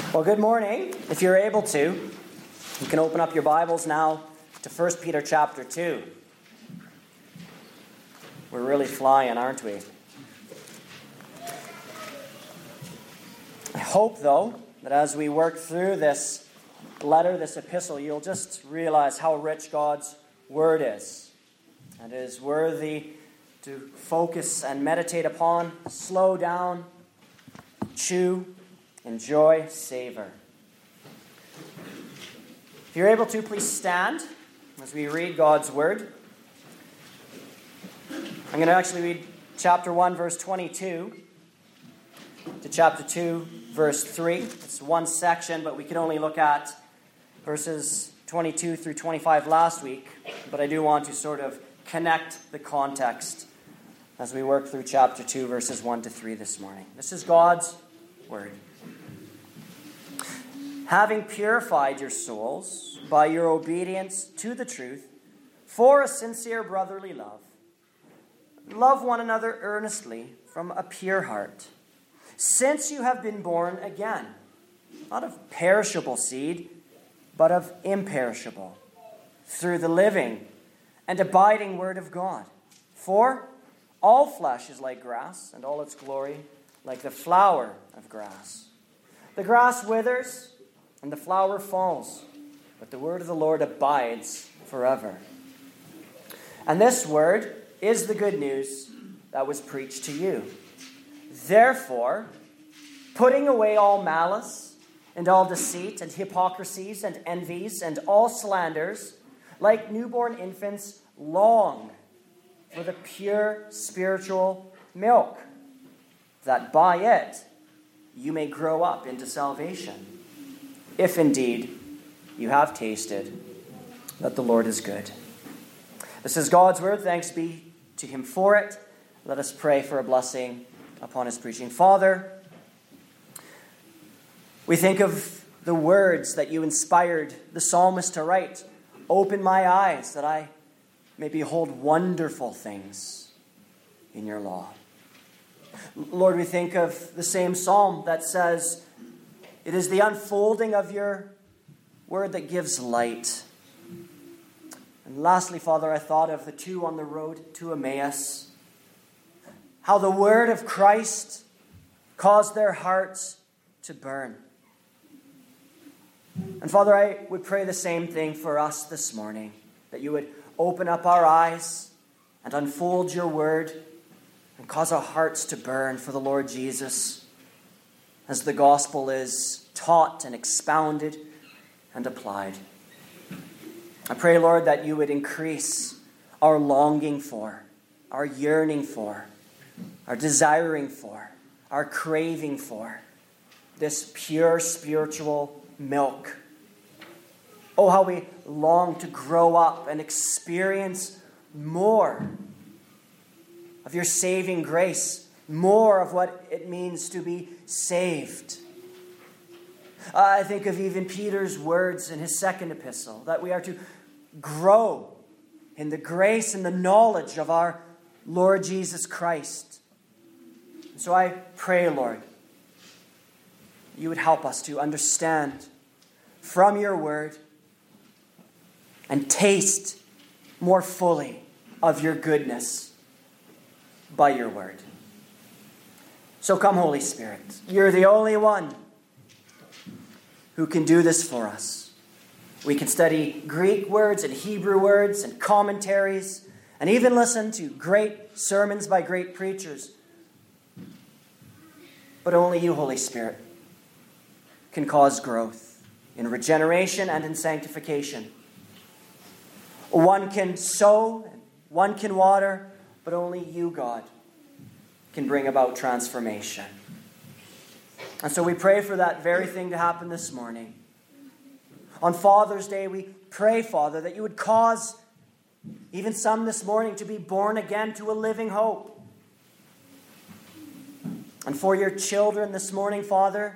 Well, good morning. If you're able to, you can open up your Bibles now to 1 Peter chapter 2. We're really flying, aren't we? I hope, though, that as we work through this letter, this epistle, you'll just realize how rich God's Word is. And it is worthy to focus and meditate upon, slow down, chew, enjoy, savor. If you're able to, please stand as we read God's Word. I'm going to actually read chapter 1, verse 22 to chapter 2, verse 3. It's one section, but we can only look at verses 22 through 25 last week. But I do want to sort of connect the context as we work through chapter 2, verses 1 to 3 this morning. This is God's Word. Having purified your souls by your obedience to the truth for a sincere brotherly love, love one another earnestly from a pure heart, since you have been born again, not of perishable seed, but of imperishable, through the living and abiding Word of God. For all flesh is like grass, and all its glory like the flower of grass. The grass withers, and the flower falls, but the word of the Lord abides forever. And this word is the good news that was preached to you. Therefore, putting away all malice, and all deceit, and hypocrisies, and envies, and all slanders, like newborn infants, long for the pure spiritual milk, that by it you may grow up into salvation, if indeed you have tasted that the Lord is good. This is God's word. Thanks be to him for it. Let us pray for a blessing upon his preaching. Father, we think of the words that you inspired the psalmist to write. Open my eyes that I may behold wonderful things in your law. Lord, we think of the same psalm that says, it is the unfolding of your word that gives light. And lastly, Father, I thought of the two on the road to Emmaus. How the word of Christ caused their hearts to burn. And Father, I would pray the same thing for us this morning. That you would open up our eyes and unfold your word and cause our hearts to burn for the Lord Jesus as the gospel is taught and expounded and applied. I pray, Lord, that you would increase our longing for, our yearning for, our desiring for, our craving for this pure spiritual milk. Oh, how we long to grow up and experience more of your saving grace, more of what it means to be saved. I think of even Peter's words in his second epistle, that we are to grow in the grace and the knowledge of our Lord Jesus Christ. So I pray, Lord, you would help us to understand from your word and taste more fully of your goodness by your word. So come, Holy Spirit. You're the only one who can do this for us. We can study Greek words and Hebrew words and commentaries and even listen to great sermons by great preachers. But only you, Holy Spirit, can cause growth in regeneration and in sanctification. One can sow, and one can water, but only you, God, can bring about transformation. And so we pray for that very thing to happen this morning. On Father's Day, we pray, Father, that you would cause even some this morning to be born again to a living hope. And for your children this morning, Father,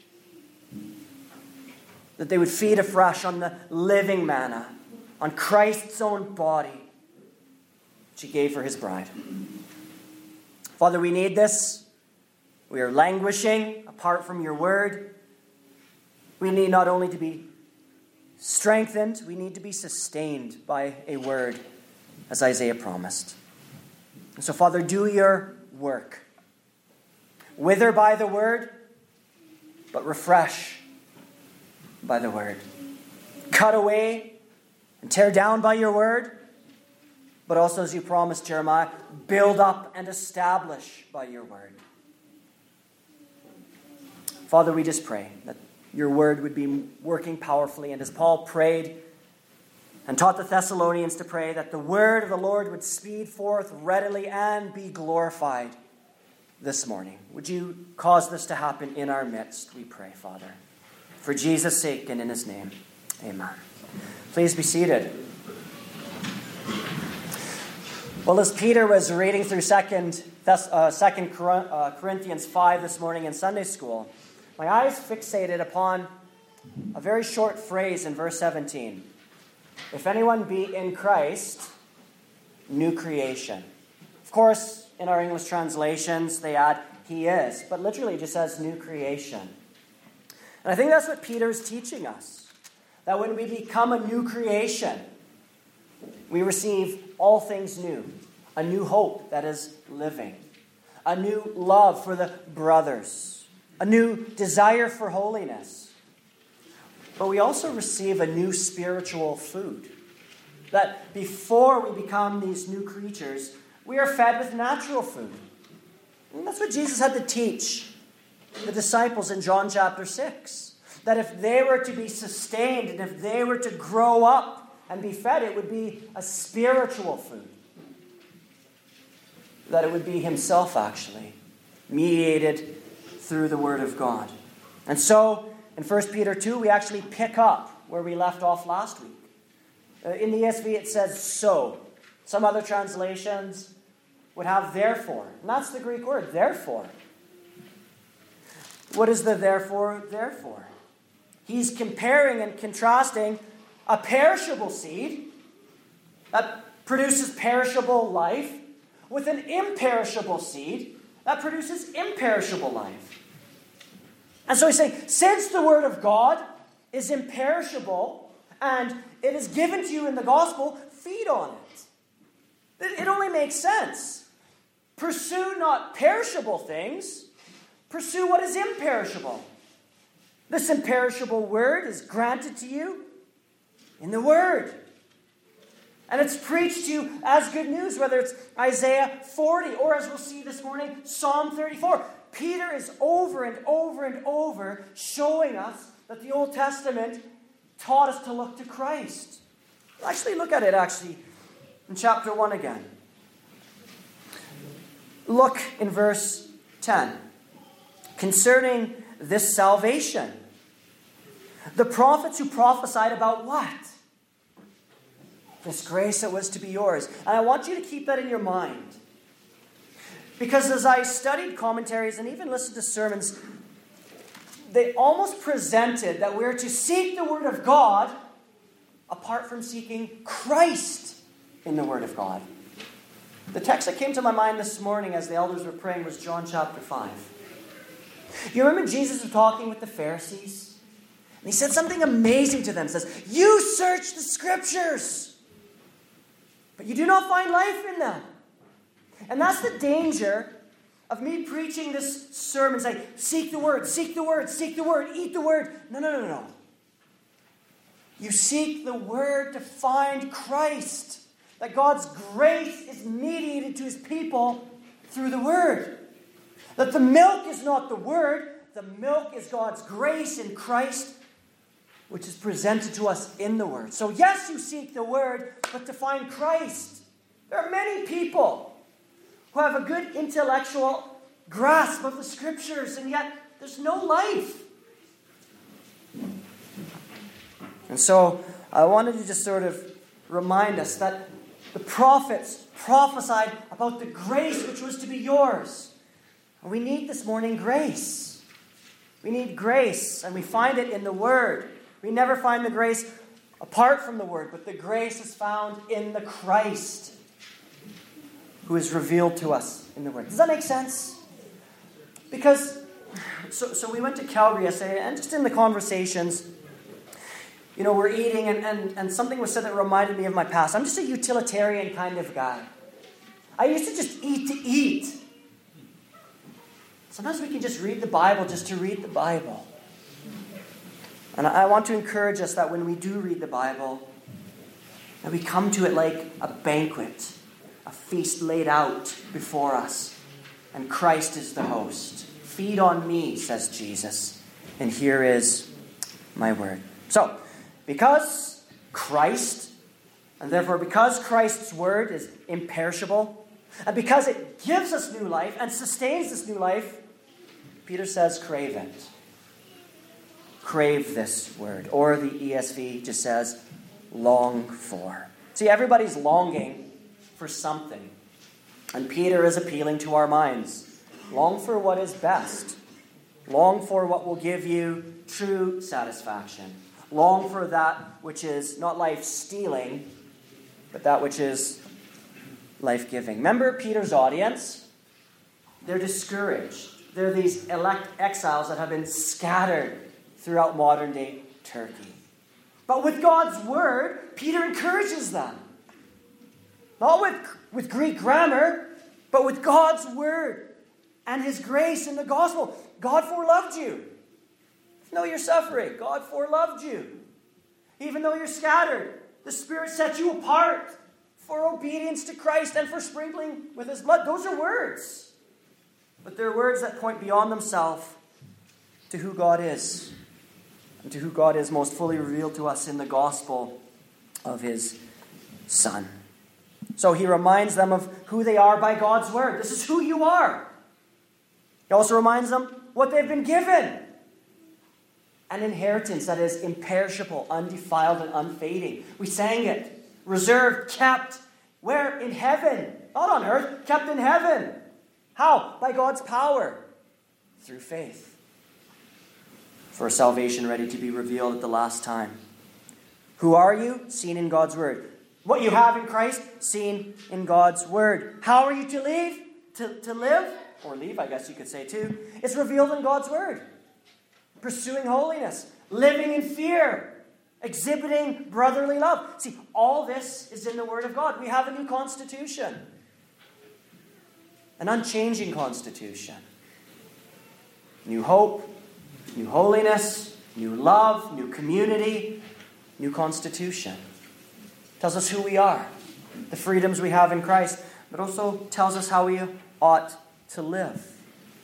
that they would feed afresh on the living manna, on Christ's own body, which he gave for his bride. Father, we need this. We are languishing apart from your word. We need not only to be strengthened, we need to be sustained by a word, as Isaiah promised. And so, Father, do your work. Wither by the word, but refresh by the word. Cut away and tear down by your word, but also, as you promised Jeremiah, build up and establish by your word. Father, we just pray that your word would be working powerfully. And as Paul prayed and taught the Thessalonians to pray, that the word of the Lord would speed forth readily and be glorified this morning. Would you cause this to happen in our midst, we pray, Father. For Jesus' sake and in his name, amen. Please be seated. Well, as Peter was reading through 2 Corinthians 5 this morning in Sunday school, my eyes fixated upon a very short phrase in verse 17. If anyone be in Christ, new creation. Of course, in our English translations, they add, he is. But literally it just says new creation. And I think that's what Peter's teaching us. That when we become a new creation, we receive all things new. A new hope that is living. A new love for the brothers. A new desire for holiness. But we also receive a new spiritual food. That before we become these new creatures, we are fed with natural food. And that's what Jesus had to teach the disciples in John chapter 6. That if they were to be sustained and if they were to grow up and be fed, it would be a spiritual food. That it would be himself, actually, mediated through the Word of God. And so, in 1 Peter 2, we actually pick up where we left off last week. In the ESV, it says so. Some other translations would have therefore. And that's the Greek word, therefore. What is the therefore? Therefore. He's comparing and contrasting a perishable seed that produces perishable life with an imperishable seed that produces imperishable life. And so he's saying, since the Word of God is imperishable and it is given to you in the gospel, feed on it. It only makes sense. Pursue not perishable things, pursue what is imperishable. This imperishable word is granted to you in the Word. And it's preached to you as good news, whether it's Isaiah 40 or, as we'll see this morning, Psalm 34. Peter is over and over and over showing us that the Old Testament taught us to look to Christ. Actually, look at it in chapter 1 again. Look in verse 10. Concerning this salvation, the prophets who prophesied about what? This grace that was to be yours. And I want you to keep that in your mind. Because as I studied commentaries and even listened to sermons, they almost presented that we're to seek the Word of God apart from seeking Christ in the Word of God. The text that came to my mind this morning as the elders were praying was John chapter 5. You remember Jesus was talking with the Pharisees? And he said something amazing to them. He says, you search the Scriptures, but you do not find life in them. And that's the danger of me preaching this sermon, saying, seek the Word, seek the Word, seek the Word, eat the Word. No. You seek the Word to find Christ. That God's grace is mediated to His people through the Word. That the milk is not the Word, the milk is God's grace in Christ, which is presented to us in the Word. So yes, you seek the Word, but to find Christ. There are many people who have a good intellectual grasp of the Scriptures, and yet there's no life. And so I wanted to just sort of remind us that the prophets prophesied about the grace which was to be yours. And we need this morning grace. We need grace, and we find it in the Word. We never find the grace apart from the Word, but the grace is found in the Christ who is revealed to us in the Word. Does that make sense? Because So we went to Calgary yesterday, and just in the conversations, we're eating, and something was said that reminded me of my past. I'm just a utilitarian kind of guy. I used to just eat to eat. Sometimes we can just read the Bible just to read the Bible. And I want to encourage us that when we do read the Bible, that we come to it like a banquet, a feast laid out before us, and Christ is the host. Feed on me, says Jesus, and here is my word. So, because Christ, and therefore because Christ's word is imperishable, and because it gives us new life and sustains this new life, Peter says, crave it. Crave this word. Or the ESV just says, long for. See, everybody's longing for something. And Peter is appealing to our minds. Long for what is best. Long for what will give you true satisfaction. Long for that which is not life-stealing, but that which is life-giving. Remember Peter's audience? They're discouraged. They're these elect exiles that have been scattered throughout modern-day Turkey. But with God's word, Peter encourages them. Not with Greek grammar, but with God's word and his grace in the gospel. God foreloved you. Even though you're suffering, God foreloved you. Even though you're scattered, the Spirit set you apart for obedience to Christ and for sprinkling with his blood. Those are words. But they're words that point beyond themselves to who God is. And to who God is most fully revealed to us in the gospel of his Son. So he reminds them of who they are by God's word. This is who you are. He also reminds them what they've been given. An inheritance that is imperishable, undefiled, and unfading. We sang it. Reserved, kept. Where? In heaven. Not on earth. Kept in heaven. How? By God's power. Through faith. For a salvation ready to be revealed at the last time. Who are you? Seen in God's word. What you have in Christ? Seen in God's word. How are you to live? To live? Or leave, I guess you could say too. It's revealed in God's word. Pursuing holiness. Living in fear. Exhibiting brotherly love. See, all this is in the word of God. We have a new constitution. An unchanging constitution. New hope. New holiness, new love, new community, new constitution. Tells us who we are, the freedoms we have in Christ, but also tells us how we ought to live.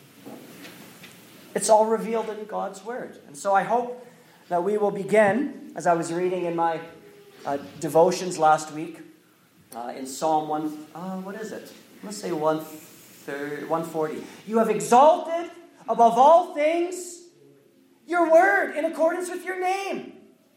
It's all revealed in God's word. And so I hope that we will begin, as I was reading in my devotions last week, in Psalm 140. You have exalted above all things your word in accordance with your name.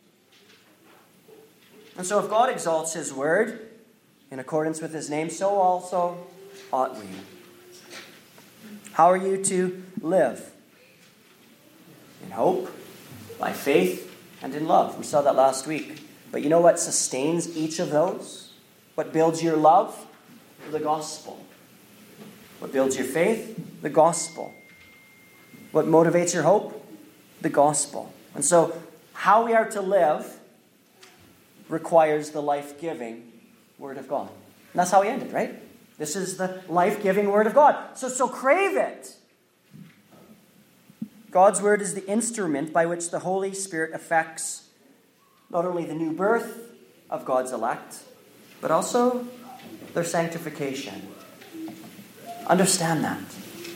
And so if God exalts his word in accordance with his name, so also ought we. How are you to live? In hope, by faith, and in love. We saw that last week. But you know what sustains each of those? What builds your love? The gospel. What builds your faith? The gospel. What motivates your hope? The gospel. And so, how we are to live requires the life-giving word of God. And that's how we ended, right? This is the life-giving word of God. So crave it. God's word is the instrument by which the Holy Spirit affects not only the new birth of God's elect, but also their sanctification. Understand that.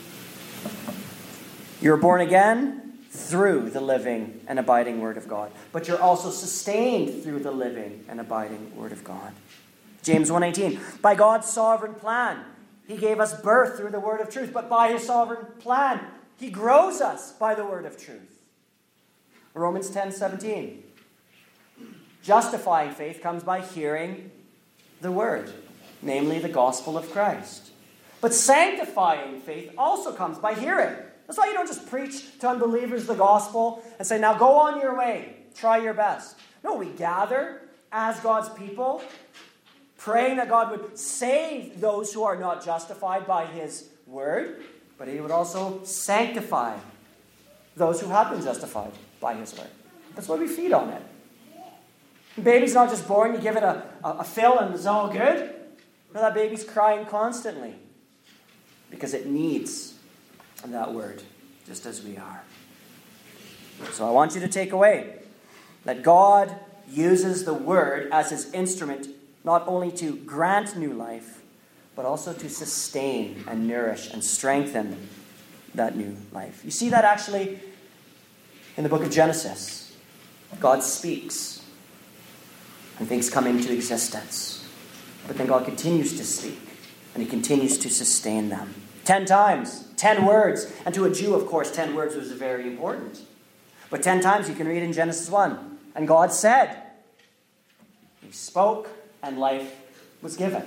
You're born again through the living and abiding word of God. But you're also sustained through the living and abiding word of God. James 1:18. By God's sovereign plan, he gave us birth through the word of truth. But by his sovereign plan, he grows us by the word of truth. Romans 10:17. Justifying faith comes by hearing the word, namely the gospel of Christ. But sanctifying faith also comes by hearing. That's why you don't just preach to unbelievers the gospel and say, now go on your way, try your best. No, we gather as God's people, praying that God would save those who are not justified by his word, but he would also sanctify those who have been justified by his word. That's why we feed on it. Baby's not just born, you give it a fill and it's all good. No, that baby's crying constantly because it needs that word, just as we are. So I want you to take away that God uses the word as his instrument not only to grant new life, but also to sustain and nourish and strengthen that new life. You see that actually in the book of Genesis. God speaks and things come into existence. But then God continues to speak and he continues to sustain them. 10 times, 10 words. And to a Jew, of course, 10 words was very important. But 10 times you can read in Genesis 1. And God said, he spoke, and life was given.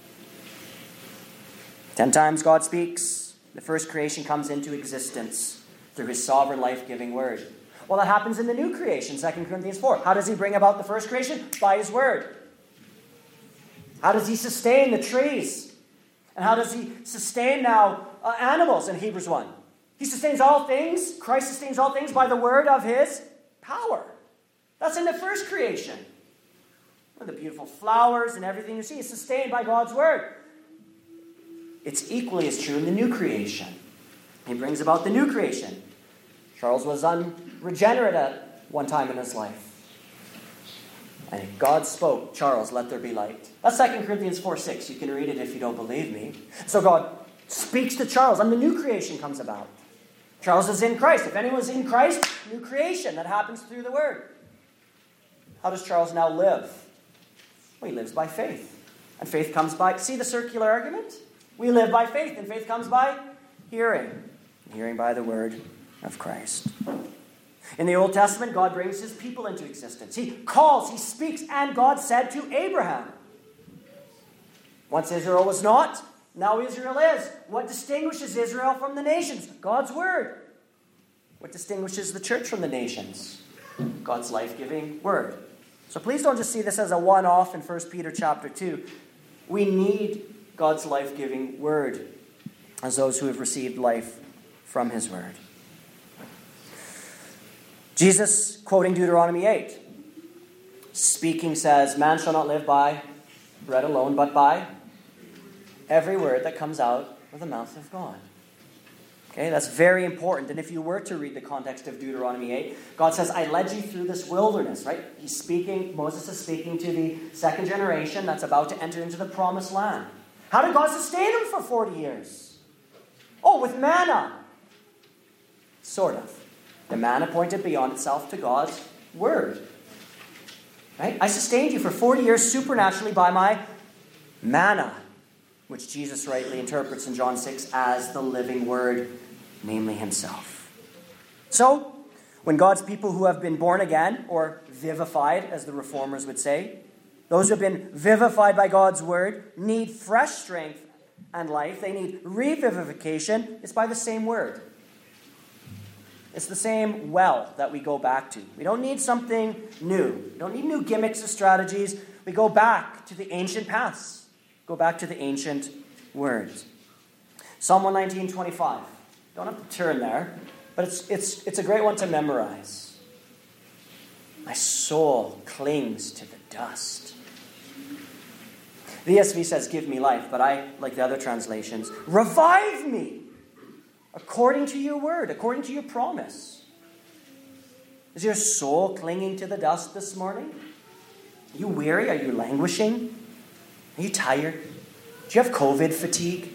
10 times God speaks. The first creation comes into existence through his sovereign life-giving word. Well, that happens in the new creation, 2 Corinthians 4. How does he bring about the first creation? By his word. How does he sustain the trees? And how does he sustain now animals in Hebrews 1? He sustains all things. Christ sustains all things by the word of his power. That's in the first creation. The beautiful flowers and everything you see is sustained by God's word. It's equally as true in the new creation. He brings about the new creation. Charles was unregenerate at one time in his life. And God spoke, Charles, let there be light. That's 2 Corinthians 4:6. You can read it if you don't believe me. So God speaks to Charles, and the new creation comes about. Charles is in Christ. If anyone's in Christ, new creation. That happens through the word. How does Charles now live? Well, he lives by faith. And faith comes by, see the circular argument? We live by faith, and faith comes by hearing. Hearing by the word of Christ. In the Old Testament, God brings his people into existence. He calls, he speaks, and God said to Abraham. Once Israel was not, now Israel is. What distinguishes Israel from the nations? God's word. What distinguishes the church from the nations? God's life-giving word. So please don't just see this as a one-off in 1 Peter chapter 2. We need God's life-giving word as those who have received life from his word. Jesus, quoting Deuteronomy 8, speaking says, man shall not live by bread alone, but by every word that comes out of the mouth of God. Okay, that's very important. And if you were to read the context of Deuteronomy 8, God says, I led you through this wilderness, right? He's speaking, Moses is speaking to the second generation that's about to enter into the promised land. How did God sustain them for 40 years? Oh, with manna. Sort of. The manna pointed beyond itself to God's word. Right? I sustained you for 40 years supernaturally by my manna, which Jesus rightly interprets in John 6 as the living word, namely himself. So, when God's people who have been born again, or vivified, as the reformers would say, those who have been vivified by God's word need fresh strength and life. They need revivification. It's by the same word. It's the same well that we go back to. We don't need something new. We don't need new gimmicks or strategies. We go back to the ancient paths. Go back to the ancient words. Psalm 119:25. Don't have to turn there, but it's a great one to memorize. My soul clings to the dust. The ESV says, give me life, but I, like the other translations, revive me according to your word, according to your promise. Is your soul clinging to the dust this morning? Are you weary? Are you languishing? Are you tired? Do you have COVID fatigue?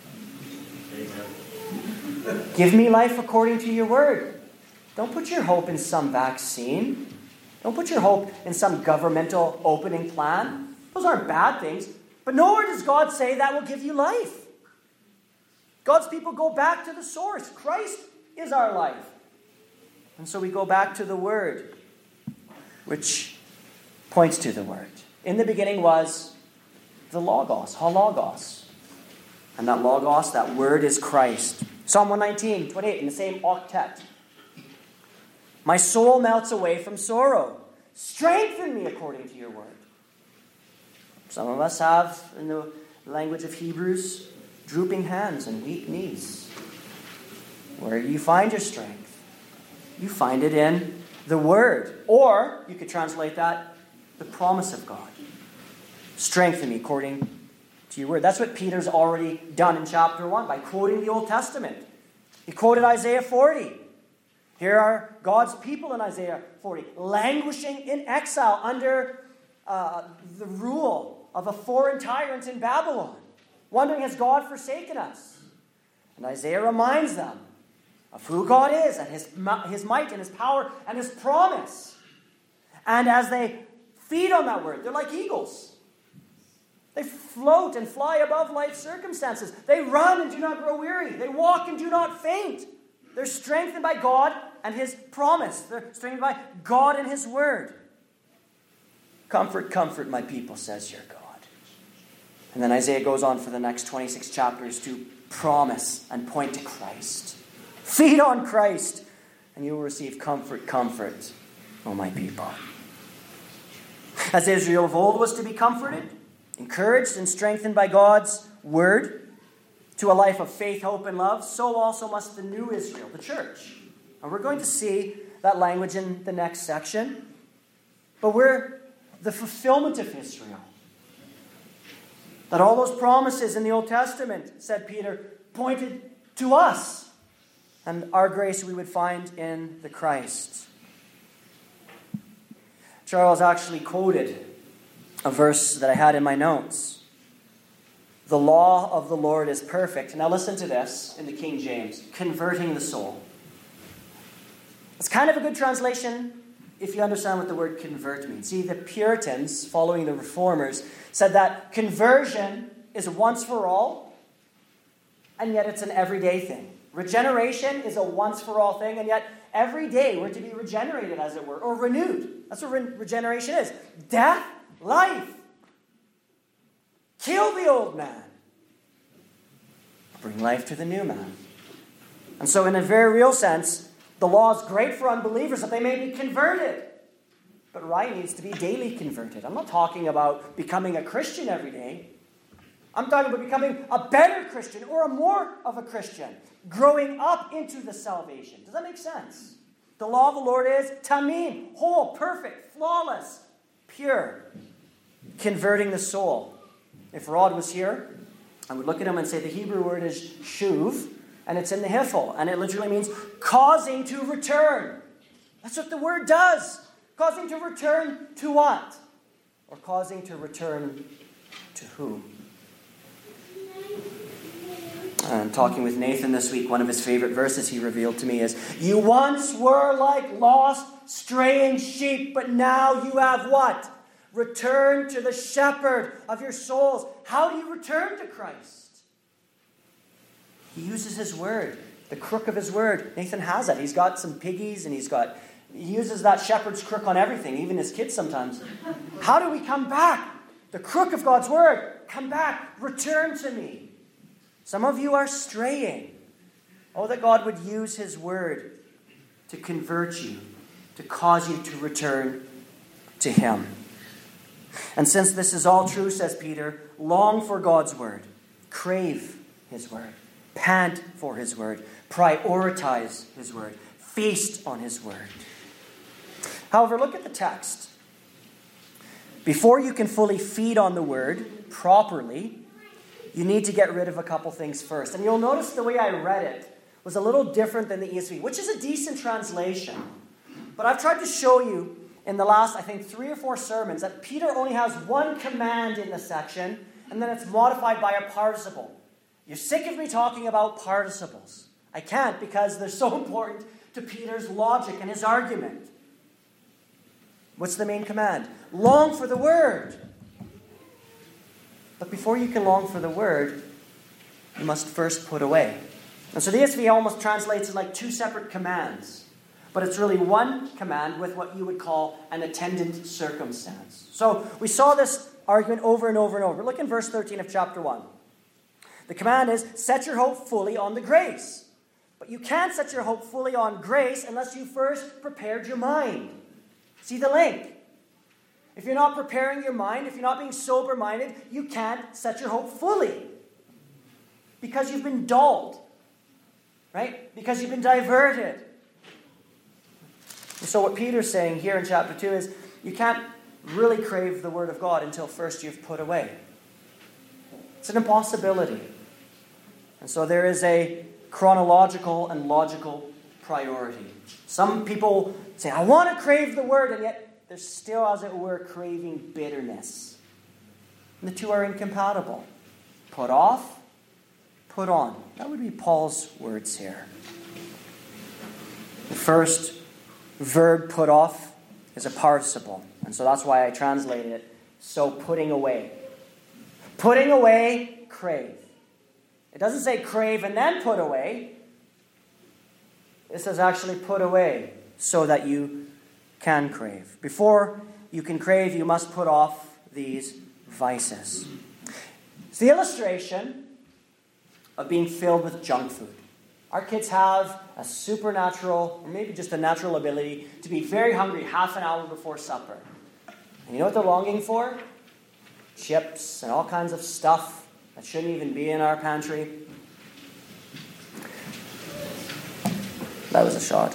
Amen. Give me life according to your word. Don't put your hope in some vaccine. Don't put your hope in some governmental opening plan. Those aren't bad things. But nowhere does God say that will give you life. God's people go back to the source. Christ is our life. And so we go back to the word, which points to the word. In the beginning was the Logos, Hologos. And that Logos, that word is Christ. Psalm 119:28, in the same octet. My soul melts away from sorrow. Strengthen me according to your word. Some of us have, in the language of Hebrews, drooping hands and weak knees. Where do you find your strength? You find it in the Word. Or, you could translate that, the promise of God. Strengthen me according to your word. That's what Peter's already done in chapter 1 by quoting the Old Testament. He quoted Isaiah 40. Here are God's people in Isaiah 40, languishing in exile under the rule of a foreign tyrant in Babylon, wondering, has God forsaken us? And Isaiah reminds them of who God is and his might and his power and his promise. And as they feed on that word, they're like eagles. They float and fly above life's circumstances. They run and do not grow weary. They walk and do not faint. They're strengthened by God and his promise. They're strengthened by God and his word. Comfort, comfort my people, says your God. And then Isaiah goes on for the next 26 chapters to promise and point to Christ. Feed on Christ, and you will receive comfort, comfort, O my people. As Israel of old was to be comforted, encouraged and strengthened by God's word to a life of faith, hope, and love, so also must the new Israel, the church. And we're going to see that language in the next section. But we're the fulfillment of Israel. That all those promises in the Old Testament, said Peter, pointed to us. And our grace we would find in the Christ. Charles actually quoted a verse that I had in my notes. The law of the Lord is perfect. Now listen to this in the King James. Converting the soul. It's kind of a good translation if you understand what the word convert means. See, the Puritans, following the Reformers, said that conversion is once for all, and yet it's an everyday thing. Regeneration is a once for all thing, and yet every day we're to be regenerated, as it were, or renewed. That's what regeneration is. Death, life. Kill the old man. Bring life to the new man. And so in a very real sense, the law is great for unbelievers that they may be converted. But Ryan needs to be daily converted. I'm not talking about becoming a Christian every day. I'm talking about becoming a better Christian or a more of a Christian. Growing up into the salvation. Does that make sense? The law of the Lord is tamim, whole, perfect, flawless, pure. Converting the soul. If Rod was here, I would look at him and say the Hebrew word is shuv, and it's in the hifel, and it literally means causing to return. That's what the word does. Causing to return to what? Or causing to return to whom? And talking with Nathan this week, one of his favorite verses he revealed to me is, you once were like lost, straying sheep, but now you have what? Return to the shepherd of your souls. How do you return to Christ? He uses his word, the crook of his word. Nathan has it. He's got some piggies and he uses that shepherd's crook on everything, even his kids sometimes. How do we come back? The crook of God's word. Come back. Return to me. Some of you are straying. Oh, that God would use his word to convert you, to cause you to return to him. And since this is all true, says Peter, long for God's word. Crave his word. Pant for his word. Prioritize his word. Feast on his word. However, look at the text. Before you can fully feed on the word properly, you need to get rid of a couple things first. And you'll notice the way I read it was a little different than the ESV, which is a decent translation. But I've tried to show you in the last, 3 or 4 sermons that Peter only has one command in the section, and then it's modified by a participle. You're sick of me talking about participles. I can't, because they're so important to Peter's logic and his argument. What's the main command? Long for the word. But before you can long for the word, you must first put away. And so the ESV almost translates it like 2 separate commands. But it's really one command with what you would call an attendant circumstance. So we saw this argument over and over and over. Look in verse 13 of chapter 1. The command is, set your hope fully on the grace. But you can't set your hope fully on grace unless you first prepared your mind. See the link? If you're not preparing your mind, if you're not being sober-minded, you can't set your hope fully. Because you've been dulled. Right? Because you've been diverted. So what Peter's saying here in chapter 2 is you can't really crave the Word of God until first you've put away. It's an impossibility. And so there is a chronological and logical priority. Some people say, I want to crave the Word, and yet they're still, as it were, craving bitterness. And the two are incompatible. Put off, put on. That would be Paul's words here. The first verb, put off, is a participle. And so that's why I translated it, so putting away. Putting away, crave. It doesn't say crave and then put away. It says actually put away so that you can crave. Before you can crave, you must put off these vices. It's the illustration of being filled with junk food. Our kids have a supernatural, or maybe just a natural ability to be very hungry half an hour before supper. And you know what they're longing for? Chips and all kinds of stuff that shouldn't even be in our pantry. That was a shot.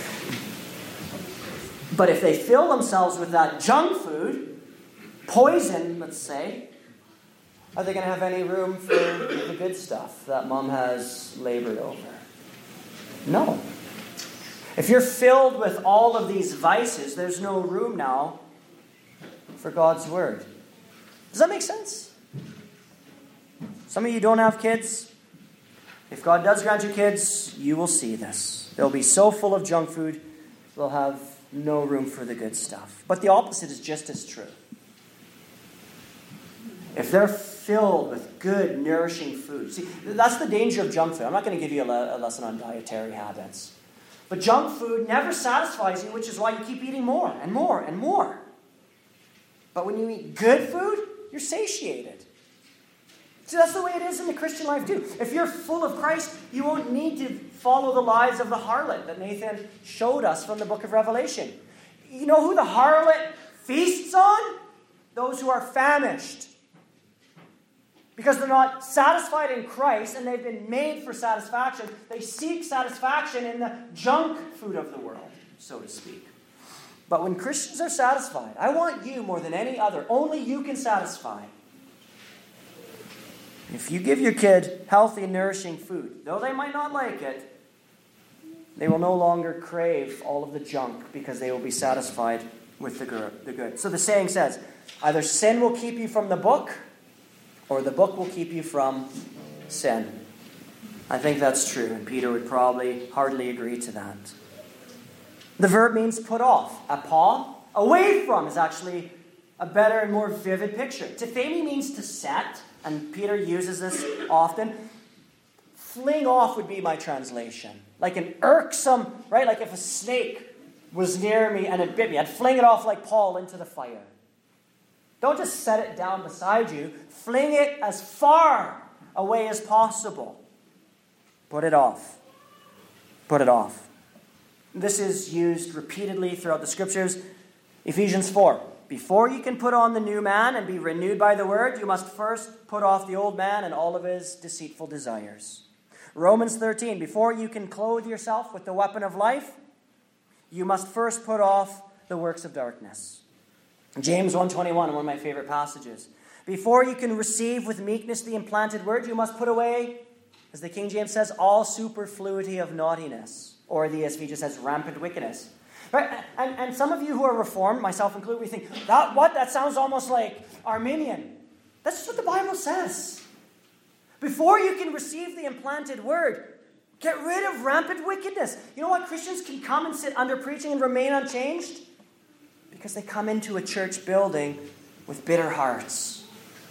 But if they fill themselves with that junk food, poison, let's say, are they going to have any room for the good stuff that Mom has labored over? No. If you're filled with all of these vices, there's no room now for God's Word. Does that make sense? Some of you don't have kids. If God does grant you kids, you will see this. They'll be so full of junk food, they'll have no room for the good stuff. But the opposite is just as true. If they're filled with good, nourishing food. See, that's the danger of junk food. I'm not going to give you a lesson on dietary habits. But junk food never satisfies you, which is why you keep eating more and more and more. But when you eat good food, you're satiated. See, that's the way it is in the Christian life too. If you're full of Christ, you won't need to follow the lives of the harlot that Nathan showed us from the book of Revelation. You know who the harlot feasts on? Those who are famished. Because they're not satisfied in Christ and they've been made for satisfaction. They seek satisfaction in the junk food of the world, so to speak. But when Christians are satisfied, I want you more than any other. Only you can satisfy. If you give your kid healthy, nourishing food, though they might not like it, they will no longer crave all of the junk because they will be satisfied with the good. So the saying says, either sin will keep you from the book, or the book will keep you from sin. I think that's true, and Peter would probably hardly agree to that. The verb means put off. Apo, away from, is actually a better and more vivid picture. Tephemi means to set, and Peter uses this often. Fling off would be my translation. Like an irksome, right? Like if a snake was near me and it bit me, I'd fling it off like Paul into the fire. Don't just set it down beside you. Fling it as far away as possible. Put it off. Put it off. This is used repeatedly throughout the Scriptures. Ephesians 4. Before you can put on the new man and be renewed by the word, you must first put off the old man and all of his deceitful desires. Romans 13. Before you can clothe yourself with the weapon of life, you must first put off the works of darkness. James 1:21, one of my favorite passages. Before you can receive with meekness the implanted word, you must put away, as the King James says, all superfluity of naughtiness. Or the ESV just says rampant wickedness. Right? And some of you who are Reformed, myself included, we think, that sounds almost like Arminian. That's just what the Bible says. Before you can receive the implanted word, get rid of rampant wickedness. You know what? Christians can come and sit under preaching and remain unchanged because they come into a church building with bitter hearts,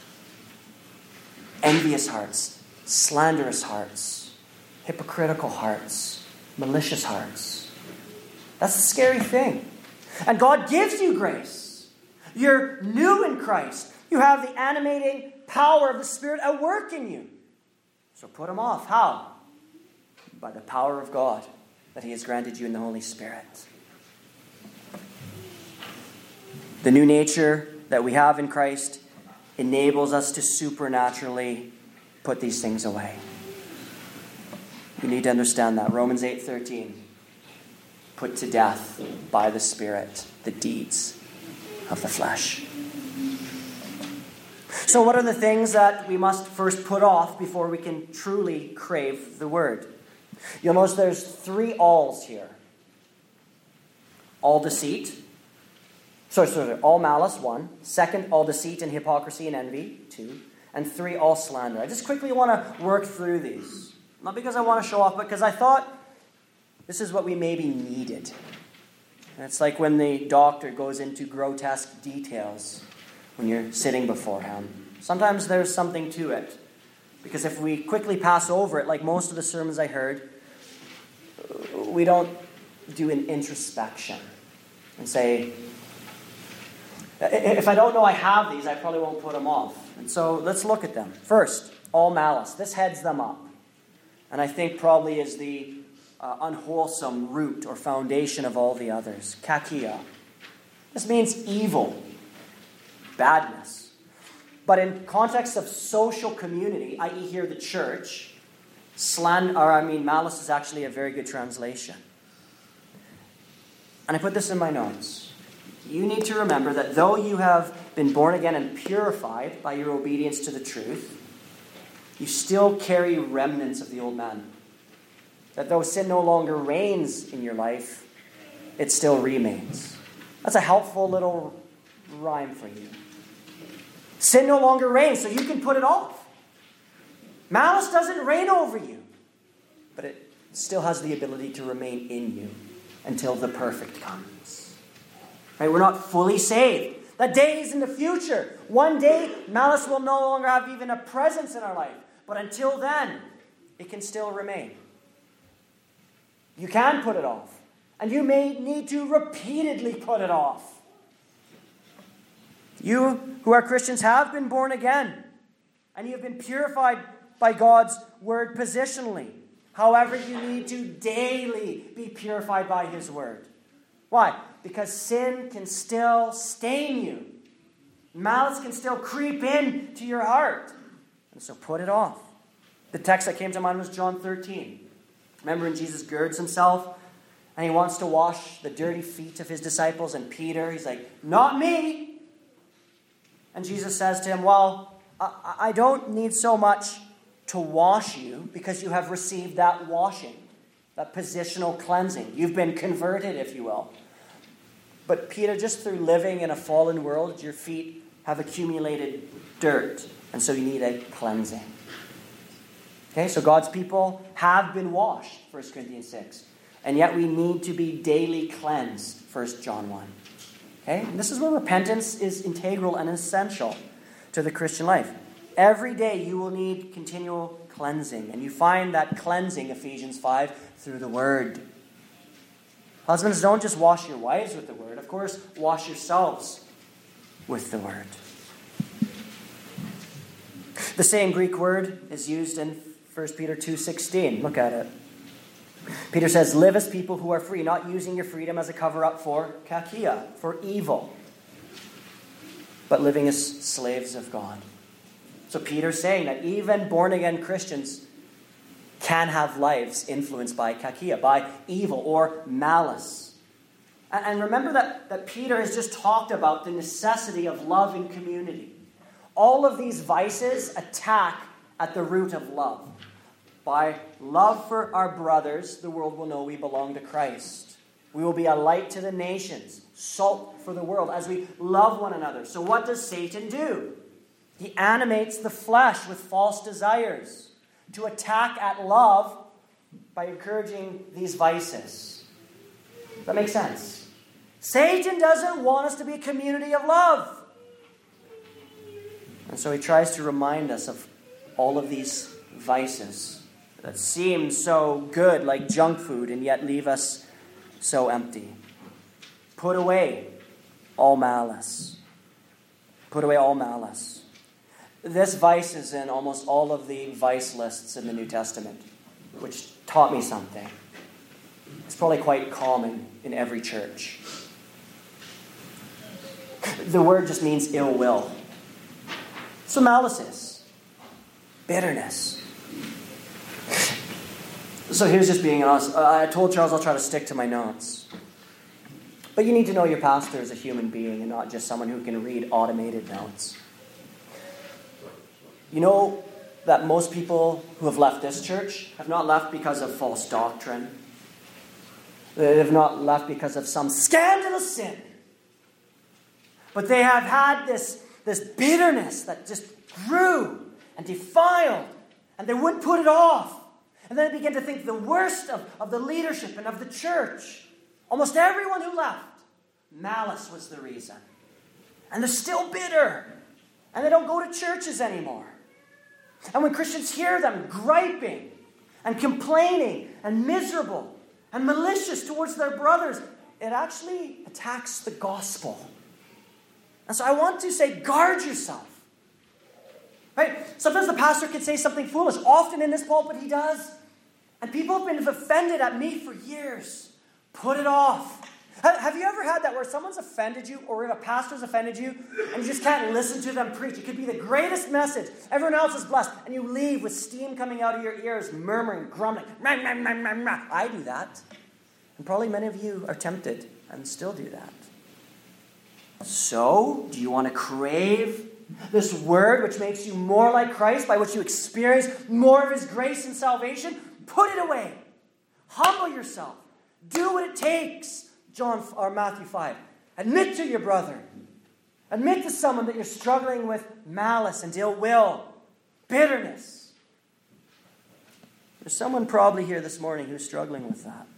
envious hearts, slanderous hearts, hypocritical hearts, malicious hearts. That's the scary thing. And God gives you grace. You're new in Christ. You have the animating power of the Spirit at work in you. So put them off. How? By the power of God that He has granted you in the Holy Spirit. The new nature that we have in Christ enables us to supernaturally put these things away. You need to understand that. Romans 8:13. put to death by the Spirit the deeds of the flesh. So what are the things that we must first put off before we can truly crave the Word? You'll notice there's 3 alls here. All deceit. All malice, 1. 2, all deceit and hypocrisy and envy, 2. And 3, all slander. I just quickly want to work through these. Not because I want to show off, but because I thought this is what we maybe needed. And it's like when the doctor goes into grotesque details when you're sitting before him. Sometimes there's something to it. Because if we quickly pass over it, like most of the sermons I heard, we don't do an introspection and say, if I don't know I have these, I probably won't put them off. And so let's look at them. First, all malice. This heads them up. And I think probably is the unwholesome root or foundation of all the others. Kakia. This means evil, badness. But in context of social community, i.e. here the church, malice is actually a very good translation. And I put this in my notes. You need to remember that though you have been born again and purified by your obedience to the truth, you still carry remnants of the old man. That though sin no longer reigns in your life, it still remains. That's a helpful little rhyme for you. Sin no longer reigns, so you can put it off. Malice doesn't reign over you, but it still has the ability to remain in you until the perfect comes. Right? We're not fully saved. That day is in the future. One day, malice will no longer have even a presence in our life. But until then, it can still remain. You can put it off. And you may need to repeatedly put it off. You who are Christians have been born again. And you have been purified by God's word positionally. However, you need to daily be purified by his word. Why? Because sin can still stain you. Malice can still creep into your heart. And so put it off. The text that came to mind was John 13. Remember when Jesus girds himself and he wants to wash the dirty feet of his disciples and Peter, he's like, "Not me." And Jesus says to him, "Well, I don't need so much to wash you because you have received that washing, that positional cleansing. You've been converted, if you will. But Peter, just through living in a fallen world, your feet have accumulated dirt, and so you need a cleansing." Okay, so God's people have been washed, 1 Corinthians 6. And yet we need to be daily cleansed, 1 John 1. Okay, and this is where repentance is integral and essential to the Christian life. Every day you will need continual cleansing. And you find that cleansing, Ephesians 5, through the Word. Husbands, don't just wash your wives with the Word. Of course, wash yourselves with the Word. The same Greek word is used in 1 Peter 2:16. Look at it. Peter says, "Live as people who are free, not using your freedom as a cover-up for kakia, for evil, but living as slaves of God." So Peter's saying that even born-again Christians can have lives influenced by kakia, by evil or malice. And remember that Peter has just talked about the necessity of love in community. All of these vices attack at the root of love. By love for our brothers, the world will know we belong to Christ. We will be a light to the nations, salt for the world, as we love one another. So what does Satan do? He animates the flesh with false desires to attack at love by encouraging these vices. Does that make sense? Satan doesn't want us to be a community of love. And so he tries to remind us of all of these vices that seem so good, like junk food, and yet leave us so empty. Put away all malice. Put away all malice. This vice is in almost all of the vice lists in the New Testament, which taught me something. It's probably quite common in every church. The word just means ill will. So malice is bitterness. So here's just being honest. I told Charles I'll try to stick to my notes. But you need to know your pastor as a human being and not just someone who can read automated notes. You know that most people who have left this church have not left because of false doctrine. They have not left because of some scandalous sin. But they have had this bitterness that just grew and defiled, and they wouldn't put it off. And then they began to think the worst of the leadership and of the church. Almost everyone who left, malice was the reason. And they're still bitter. And they don't go to churches anymore. And when Christians hear them griping and complaining and miserable and malicious towards their brothers, it actually attacks the gospel. And so I want to say, guard yourself. Right? Sometimes the pastor can say something foolish. Often in this pulpit he does. And people have been offended at me for years. Put it off. Have you ever had that where someone's offended you or if a pastor's offended you and you just can't listen to them preach? It could be the greatest message. Everyone else is blessed. And you leave with steam coming out of your ears, murmuring, grumbling. Rah, rah, rah, rah, rah. I do that. And probably many of you are tempted and still do that. So, do you want to crave this word which makes you more like Christ, by which you experience more of His grace and salvation? Put it away. Humble yourself. Do what it takes. Matthew 5. Admit to your brother. Admit to someone that you're struggling with malice and ill will, bitterness. There's someone probably here this morning who's struggling with that.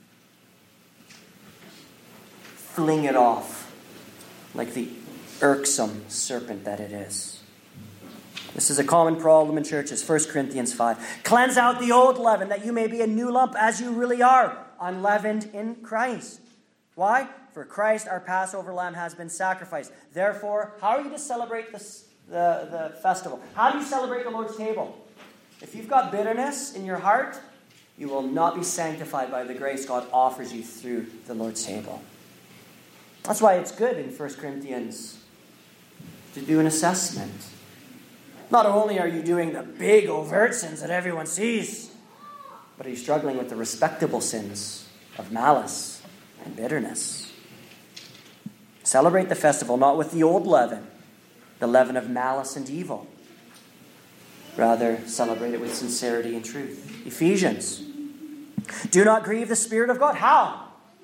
Fling it off like the irksome serpent that it is. This is a common problem in churches. 1 Corinthians 5. Cleanse out the old leaven, that you may be a new lump as you really are, unleavened in Christ. Why? For Christ, our Passover lamb, has been sacrificed. Therefore, how are you to celebrate the festival? How do you celebrate the Lord's table? If you've got bitterness in your heart, you will not be sanctified by the grace God offers you through the Lord's table. That's why it's good in 1 Corinthians to do an assessment. Not only are you doing the big overt sins that everyone sees, but are you struggling with the respectable sins of malice and bitterness? Celebrate the festival not with the old leaven, the leaven of malice and evil. Rather, celebrate it with sincerity and truth. Ephesians. Do not grieve the Spirit of God. How?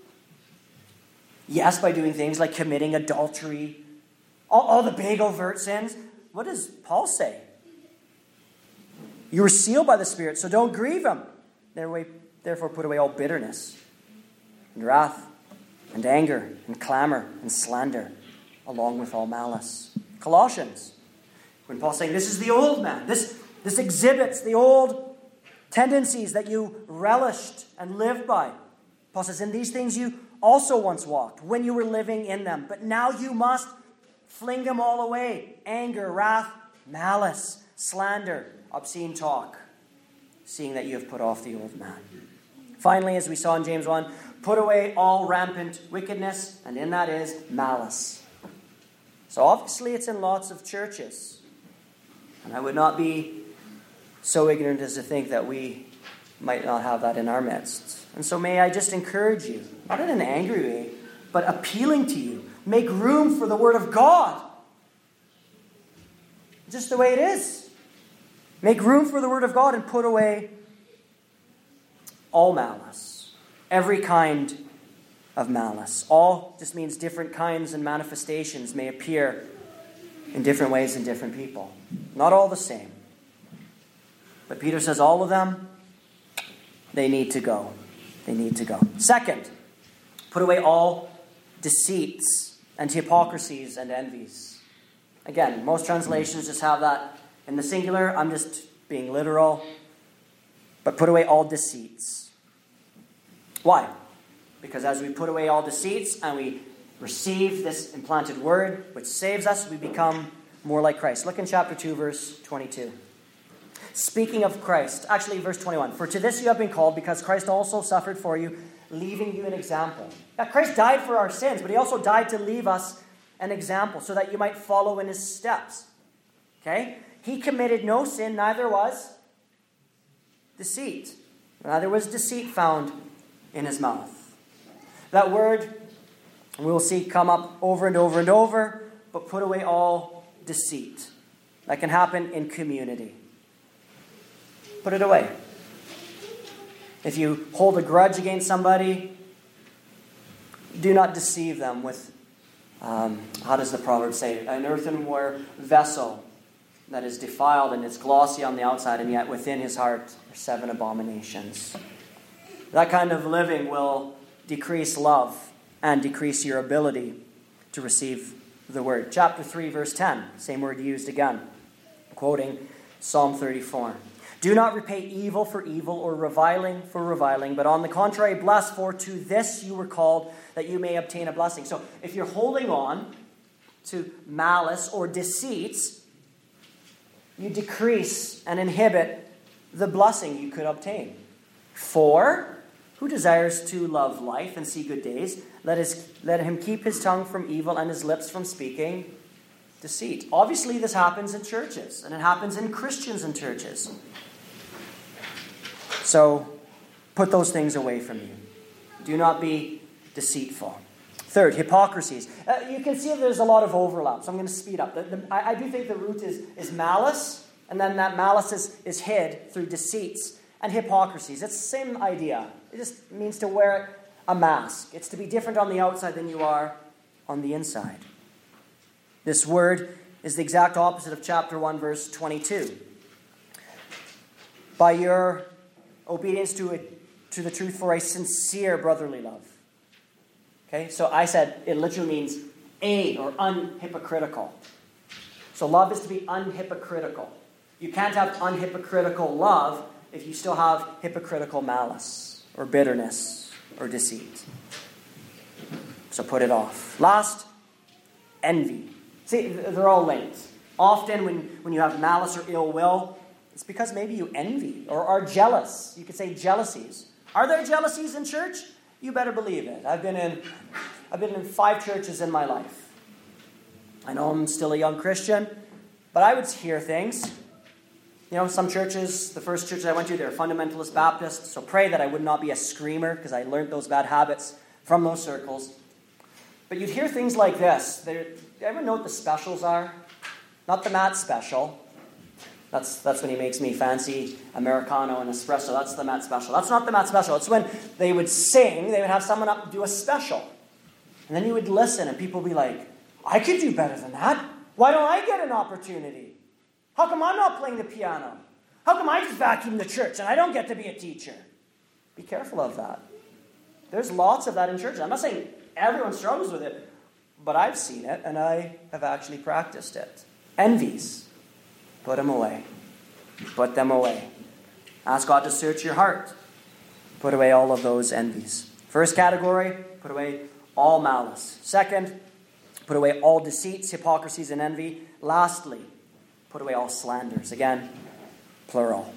Yes, by doing things like committing adultery, all the big overt sins. What does Paul say? You were sealed by the Spirit, so don't grieve Him. Therefore, put away all bitterness and wrath and anger and clamor and slander, along with all malice. Colossians, when Paul's saying this is the old man, this exhibits the old tendencies that you relished and lived by. Paul says, in these things you also once walked when you were living in them, but now you must fling them all away. Anger, wrath, malice, slander, obscene talk, seeing that you have put off the old man. Finally, as we saw in James 1, put away all rampant wickedness, and in that is malice. So obviously it's in lots of churches. And I would not be so ignorant as to think that we might not have that in our midst. And so may I just encourage you, not in an angry way, but appealing to you. Make room for the Word of God. Just the way it is. Make room for the Word of God and put away all malice. Every kind of malice. All just means different kinds and manifestations may appear in different ways in different people. Not all the same. But Peter says all of them, they need to go. They need to go. Second, put away all deceits and hypocrisies and envies. Again, most translations just have that in the singular. I'm just being literal. But put away all deceits. Why? Because as we put away all deceits and we receive this implanted word which saves us, we become more like Christ. Look in chapter 2, verse 22. Speaking of Christ, actually verse 21. For to this you have been called, because Christ also suffered for you, leaving you an example. Now Christ died for our sins, but he also died to leave us an example so that you might follow in his steps. Okay? He committed no sin, neither was deceit. Neither was deceit found in his mouth. That word And we will see come up over and over and over, but put away all deceit. That can happen in community. Put it away. If you hold a grudge against somebody, do not deceive them with, how does the proverb say? An earthenware vessel that is defiled and it's glossy on the outside, and yet within his heart are 7 abominations. That kind of living will decrease love and decrease your ability to receive the word. Chapter 3, verse 10, same word used again, quoting Psalm 34. Do not repay evil for evil or reviling for reviling, but on the contrary, bless, for to this you were called, that you may obtain a blessing. So if you're holding on to malice or deceits, you decrease and inhibit the blessing you could obtain. For who desires to love life and see good days, let him keep his tongue from evil and his lips from speaking deceit. Obviously, this happens in churches, and it happens in Christians in churches. So, put those things away from you. Do not be deceitful. Third, hypocrisies. You can see there's a lot of overlap, so I'm going to speed up. I do think the root is malice, and then that malice is hid through deceits and hypocrisies. It's the same idea. It just means to wear a mask. It's to be different on the outside than you are on the inside. This word is the exact opposite of chapter 1, verse 22. By your obedience to the truth for a sincere brotherly love. Okay, so I said it literally means or unhypocritical. So love is to be unhypocritical. You can't have unhypocritical love if you still have hypocritical malice or bitterness or deceit. So put it off. Last, envy. See, they're all linked. Often when you have malice or ill will, it's because maybe you envy or are jealous. You could say jealousies. Are there jealousies in church? You better believe it. I've been in 5 churches in my life. I know I'm still a young Christian, but I would hear things. You know, some churches, the first churches I went to, they're fundamentalist Baptists, so pray that I would not be a screamer, because I learned those bad habits from those circles. But you'd hear things like this. Do you ever know what the specials are? Not the Matt special. That's when he makes me fancy Americano and espresso. That's the Matt special. That's not the Matt special. It's when they would sing, they would have someone up do a special. And then you would listen and people would be like, I could do better than that. Why don't I get an opportunity? How come I'm not playing the piano? How come I just vacuum the church and I don't get to be a teacher? Be careful of that. There's lots of that in churches. I'm not saying everyone struggles with it, but I've seen it and I have actually practiced it. Envies. Put them away. Put them away. Ask God to search your heart. Put away all of those envies. First category, put away all malice. Second, put away all deceits, hypocrisies, and envy. Lastly, put away all slanders. Again, plural.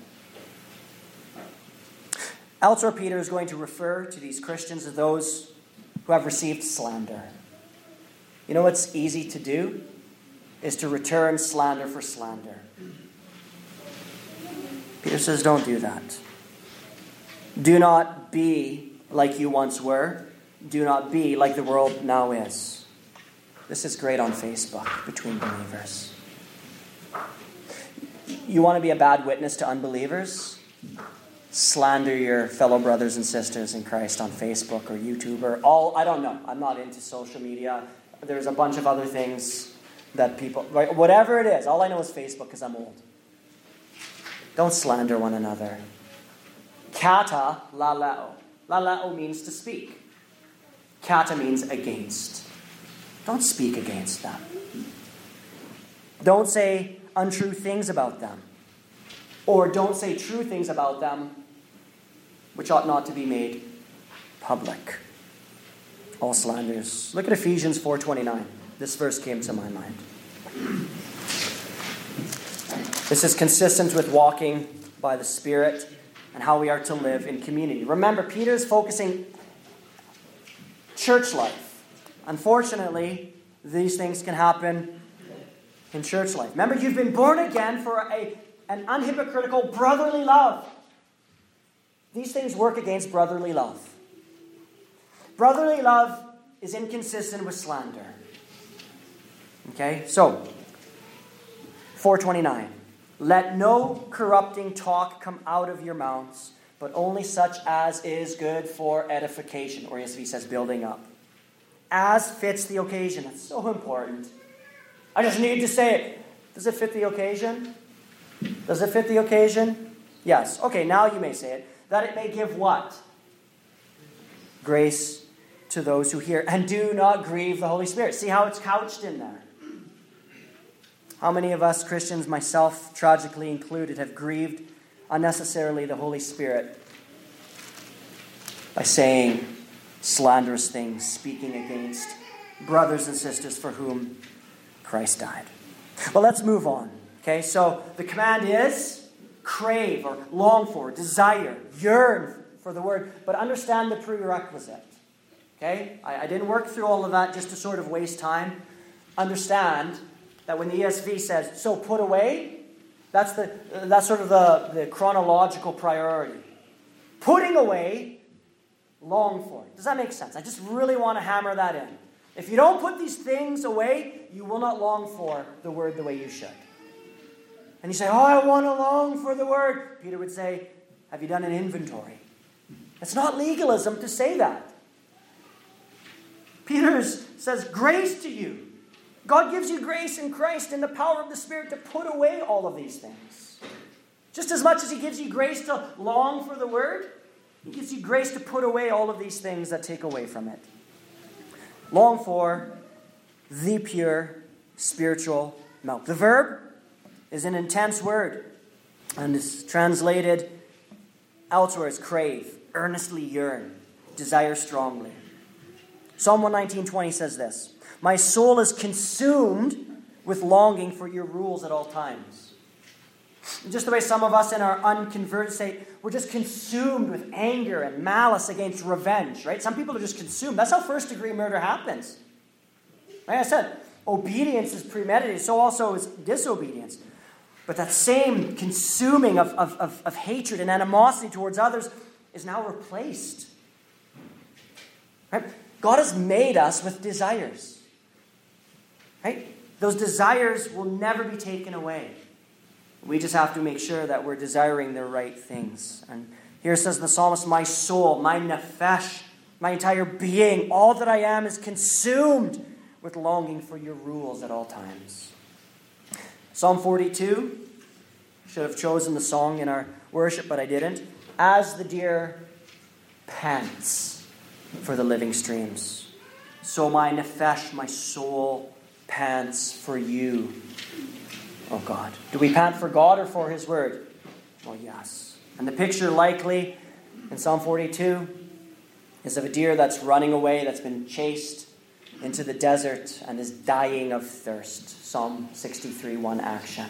Elsewhere, Peter is going to refer to these Christians as those who have received slander. You know what's easy to do? Is to return slander for slander. Peter says, don't do that. Do not be like you once were. Do not be like the world now is. This is great on Facebook between believers. You want to be a bad witness to unbelievers? Slander your fellow brothers and sisters in Christ on Facebook or YouTube or I don't know. I'm not into social media. There's a bunch of other things that people, whatever it is, all I know is Facebook because I'm old. Don't slander one another. Kata laleo. Laleo means to speak. Kata means against. Don't speak against them. Don't say untrue things about them. Or don't say true things about them which ought not to be made public. All slanders. Look at Ephesians 4:29. This verse came to my mind. This is consistent with walking by the Spirit and how we are to live in community. Remember, Peter is focusing church life. Unfortunately, these things can happen in church life. Remember, you've been born again for an unhypocritical brotherly love. These things work against brotherly love. Brotherly love is inconsistent with slander. Okay, so 4:29. Let no corrupting talk come out of your mouths, but only such as is good for edification. Or ESV says building up. As fits the occasion. It's so important. I just need to say it. Does it fit the occasion? Does it fit the occasion? Yes. Okay, now you may say it. That it may give what? Grace to those who hear. And do not grieve the Holy Spirit. See how it's couched in there? How many of us Christians, myself tragically included, have grieved unnecessarily the Holy Spirit by saying slanderous things, speaking against brothers and sisters for whom Christ died? Well, let's move on. Okay, so the command is crave or long for, desire, yearn for the word, but understand the prerequisite. Okay, I didn't work through all of that just to sort of waste time. Understand that when the ESV says, so put away, that's sort of the chronological priority. Putting away, long for. Does that make sense? I just really want to hammer that in. If you don't put these things away, you will not long for the word the way you should. And you say, oh, I want to long for the word. Peter would say, have you done an inventory? It's not legalism to say that. Peter says, grace to you. God gives you grace in Christ and the power of the Spirit to put away all of these things. Just as much as he gives you grace to long for the word, he gives you grace to put away all of these things that take away from it. Long for the pure spiritual milk. The verb is an intense word and is translated elsewhere as crave, earnestly yearn, desire strongly. Psalm 119:20 says this, my soul is consumed with longing for your rules at all times. Just the way some of us in our unconverted state, we're just consumed with anger and malice against revenge, right? Some people are just consumed. That's how first-degree murder happens. Like I said, obedience is premeditated, so also is disobedience. But that same consuming of hatred and animosity towards others is now replaced. Right? God has made us with desires. Right? Those desires will never be taken away. We just have to make sure that we're desiring the right things. And here says the psalmist, my soul, my nephesh, my entire being, all that I am is consumed with longing for your rules at all times. Psalm 42, should have chosen the song in our worship, but I didn't. As the deer pants for the living streams, so my nephesh, my soul, pants for you, oh God. Do we pant for God or for his word? Well, yes. And the picture likely in Psalm 42 is of a deer that's running away, that's been chased into the desert and is dying of thirst. Psalm 63:1 action.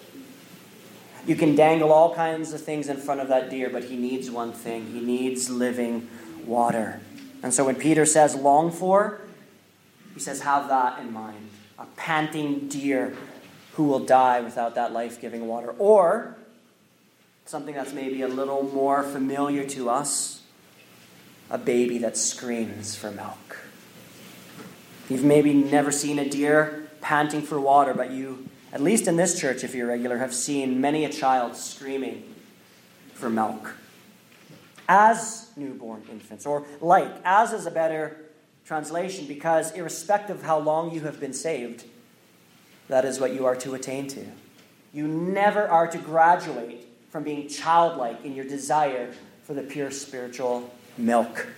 You can dangle all kinds of things in front of that deer, but he needs one thing. He needs living water. And so when Peter says long for, he says have that in mind. A panting deer who will die without that life-giving water. Or something that's maybe a little more familiar to us, a baby that screams for milk. You've maybe never seen a deer panting for water, but you, at least in this church if you're regular, have seen many a child screaming for milk. As newborn infants, or like, as is a better translation, because irrespective of how long you have been saved, that is what you are to attain to. You never are to graduate from being childlike in your desire for the pure spiritual milk.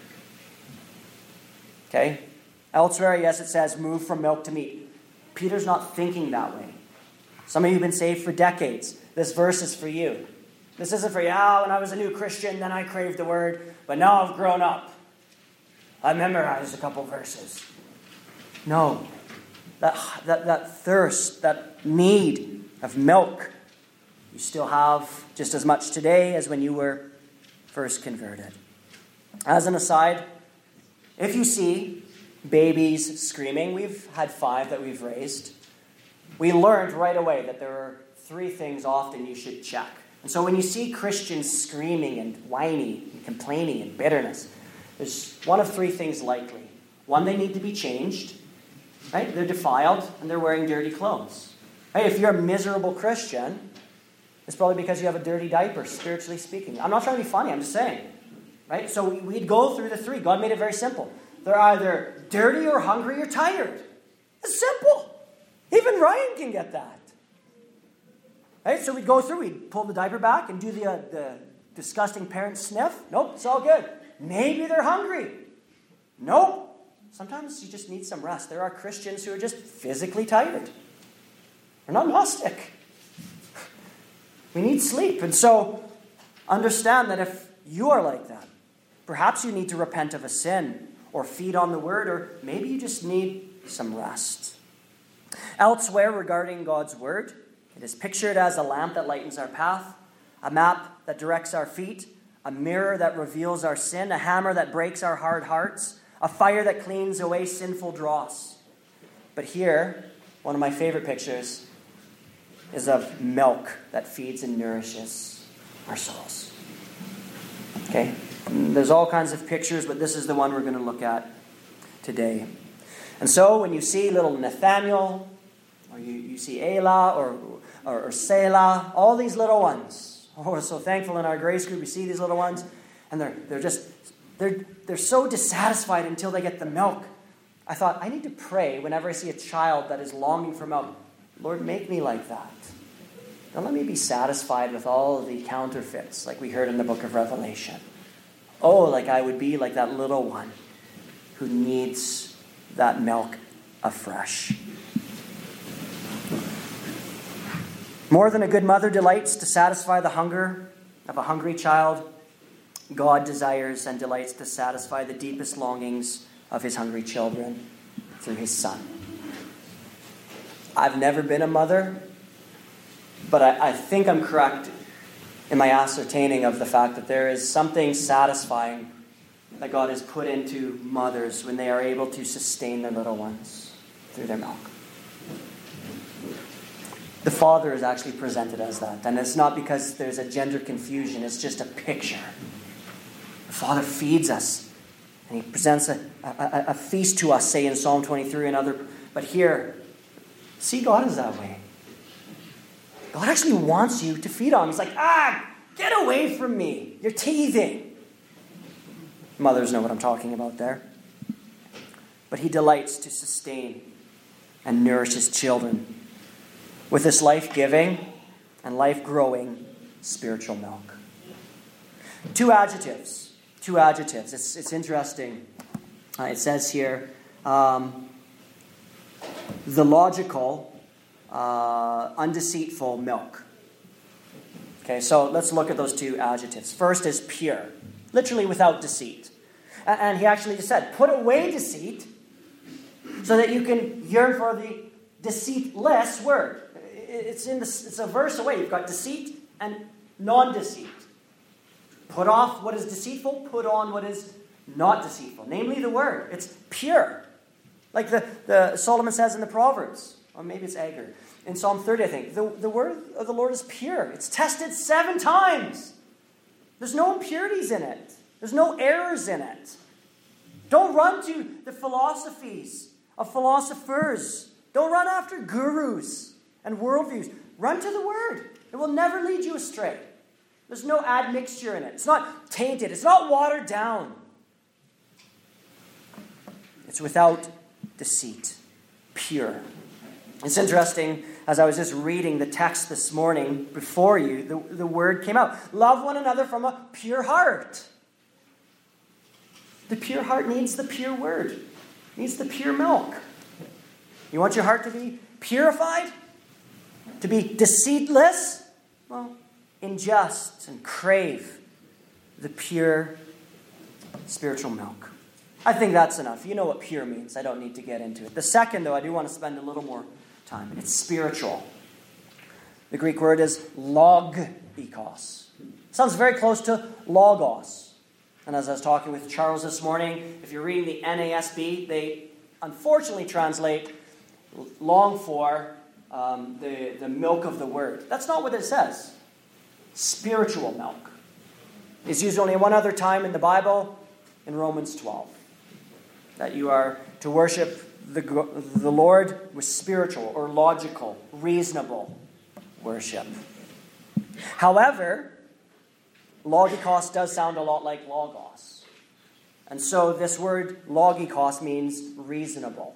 Okay? Elsewhere, yes, it says move from milk to meat. Peter's not thinking that way. Some of you have been saved for decades. This verse is for you. This isn't for you. When I was a new Christian, then I craved the word, but now I've grown up. I memorized a couple verses. No. That thirst, that need of milk, you still have just as much today as when you were first converted. As an aside, if you see babies screaming, we've had 5 that we've raised, we learned right away that there are 3 things often you should check. And so when you see Christians screaming and whining and complaining and bitterness, there's one of 3 things likely. One, they need to be changed. Right? They're defiled and they're wearing dirty clothes. Hey, if you're a miserable Christian, it's probably because you have a dirty diaper, spiritually speaking. I'm not trying to be funny, I'm just saying. Right? So we'd go through the three. God made it very simple. They're either dirty or hungry or tired. It's simple. Even Ryan can get that. Right? So we'd go through, we'd pull the diaper back and do the disgusting parent sniff. Nope, it's all good. Maybe they're hungry. Nope. Sometimes you just need some rest. There are Christians who are just physically tired. They're not Gnostic. We need sleep. And so understand that if you are like that, perhaps you need to repent of a sin or feed on the word, or maybe you just need some rest. Elsewhere regarding God's word, it is pictured as a lamp that lightens our path, a map that directs our feet, a mirror that reveals our sin, a hammer that breaks our hard hearts, a fire that cleans away sinful dross. But here, one of my favorite pictures is of milk that feeds and nourishes our souls. Okay? There's all kinds of pictures, but this is the one we're going to look at today. And so when you see little Nathaniel, or you see Ayla, or Selah, all these little ones. Oh, we're so thankful in our grace group. We see these little ones, and they're so dissatisfied until they get the milk. I thought, I need to pray whenever I see a child that is longing for milk. Lord, make me like that. Don't let me be satisfied with all of the counterfeits like we heard in the book of Revelation. Oh, like I would be like that little one who needs that milk afresh. More than a good mother delights to satisfy the hunger of a hungry child, God desires and delights to satisfy the deepest longings of his hungry children through his Son. I've never been a mother, but I think I'm correct in my ascertaining of the fact that there is something satisfying that God has put into mothers when they are able to sustain their little ones through their milk. The Father is actually presented as that. And it's not because there's a gender confusion. It's just a picture. The Father feeds us. And he presents a feast to us, say in Psalm 23 and other. But here, see, God is that way. God actually wants you to feed on him. He's like, get away from me. You're teething. Mothers know what I'm talking about there. But he delights to sustain and nourish his children with this life-giving and life-growing spiritual milk. Two adjectives. It's interesting. It says here, the logical, undeceitful milk. Okay, so let's look at those two adjectives. First is pure, literally without deceit. And he actually just said, put away deceit so that you can yearn for the deceitless word. It's a verse away. You've got deceit and non-deceit. Put off what is deceitful, put on what is not deceitful. Namely the word. It's pure. Like the Solomon says in the Proverbs. Or maybe it's Agur. In Psalm 30, I think. The word of the Lord is pure. It's tested 7 times. There's no impurities in it. There's no errors in it. Don't run to the philosophies of philosophers. Don't run after gurus and worldviews. Run to the Word. It will never lead you astray. There's no admixture in it. It's not tainted. It's not watered down. It's without deceit. Pure. It's interesting, as I was just reading the text this morning before you, the word came out. Love one another from a pure heart. The pure heart needs the pure word. It needs the pure milk. You want your heart to be purified? To be deceitless? Well, ingest and crave the pure spiritual milk. I think that's enough. You know what pure means. I don't need to get into it. The second, though, I do want to spend a little more time. It's spiritual. The Greek word is logikos. Sounds very close to logos. And as I was talking with Charles this morning, if you're reading the NASB, they unfortunately translate long for the milk of the word. That's not what it says. Spiritual milk. It's used only one other time in the Bible, in Romans 12. that you are to worship the Lord with spiritual or logical, reasonable worship. However, logikos does sound a lot like logos. And so this word logikos means reasonable,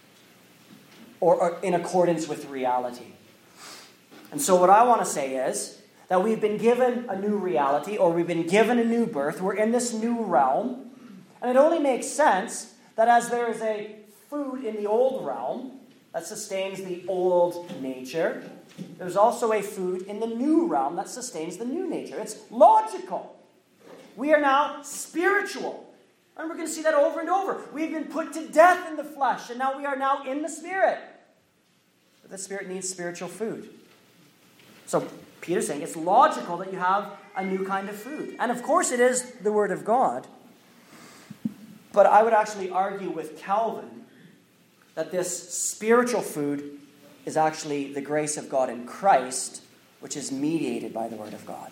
or in accordance with reality. And so what I want to say is that we've been given a new reality, or we've been given a new birth. We're in this new realm. And it only makes sense that as there is a food in the old realm that sustains the old nature, there's also a food in the new realm that sustains the new nature. It's logical. We are now spiritual. And we're going to see that over and over. We've been put to death in the flesh, and now we are now in the Spirit. But the Spirit needs spiritual food. So Peter's saying it's logical that you have a new kind of food. And of course it is the Word of God. But I would actually argue with Calvin that this spiritual food is actually the grace of God in Christ, which is mediated by the Word of God.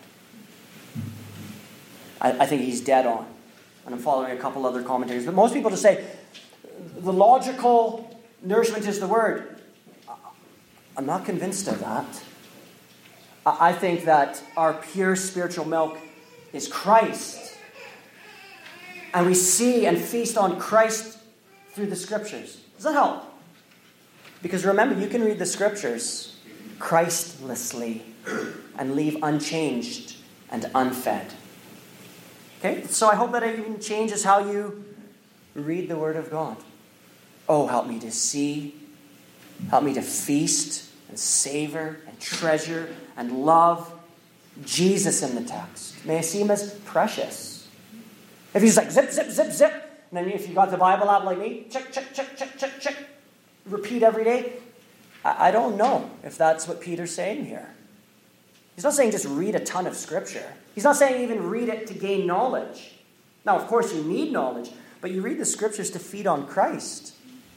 I think he's dead on. And I'm following a couple other commentaries. But most people just say, the logical nourishment is the Word. I'm not convinced of that. I think that our pure spiritual milk is Christ. And we see and feast on Christ through the Scriptures. Does that help? Because remember, you can read the Scriptures Christlessly and leave unchanged and unfed. Okay? So I hope that it even changes how you read the Word of God. Oh, help me to see. Help me to feast and savor and treasure and love Jesus in the text. May I see him as precious. If he's like zip, zip, zip, zip, and then if you got the Bible app like me, check, check, check, check, check, check, repeat every day, I don't know if that's what Peter's saying here. He's not saying just read a ton of Scripture. He's not saying even read it to gain knowledge. Now, of course, you need knowledge, but you read the Scriptures to feed on Christ.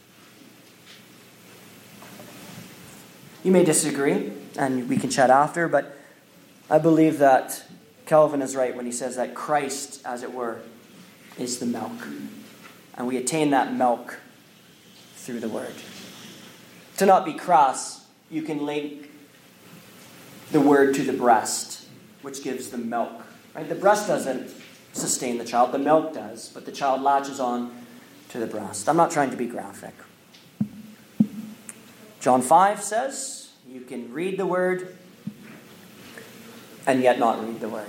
You may disagree, and we can chat after, but I believe that Calvin is right when he says that Christ, as it were, is the milk. And we attain that milk through the Word. To not be crass, you can link the Word to the breast, which gives the milk. Right? The breast doesn't sustain the child, the milk does, but the child latches on to the breast. I'm not trying to be graphic. John 5 says, you can read the Word and yet not read the Word.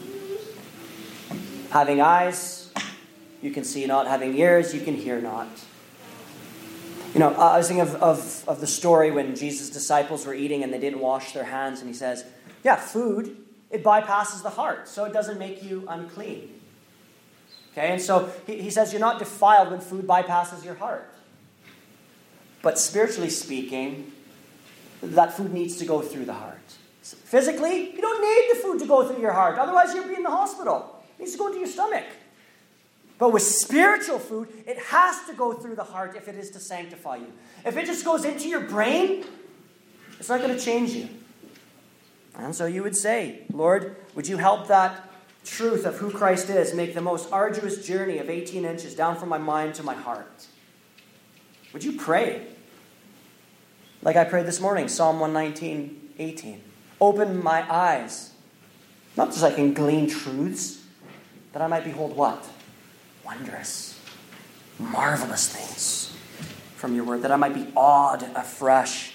Having eyes, you can see not. Having ears, you can hear not. You know, I was thinking of the story when Jesus' disciples were eating and they didn't wash their hands. And he says, yeah, food, it bypasses the heart, so it doesn't make you unclean. Okay, and so he says you're not defiled when food bypasses your heart. But spiritually speaking, that food needs to go through the heart. Physically, you don't need the food to go through your heart. Otherwise, you'll be in the hospital. It needs to go into your stomach. But with spiritual food, it has to go through the heart if it is to sanctify you. If it just goes into your brain, it's not going to change you. And so you would say, Lord, would you help that truth of who Christ is make the most arduous journey of 18 inches down from my mind to my heart? Would you pray? Like I prayed this morning, Psalm 119:18. Open my eyes, not just so I can glean truths, that I might behold what? Wondrous, marvelous things from your word, that I might be awed afresh.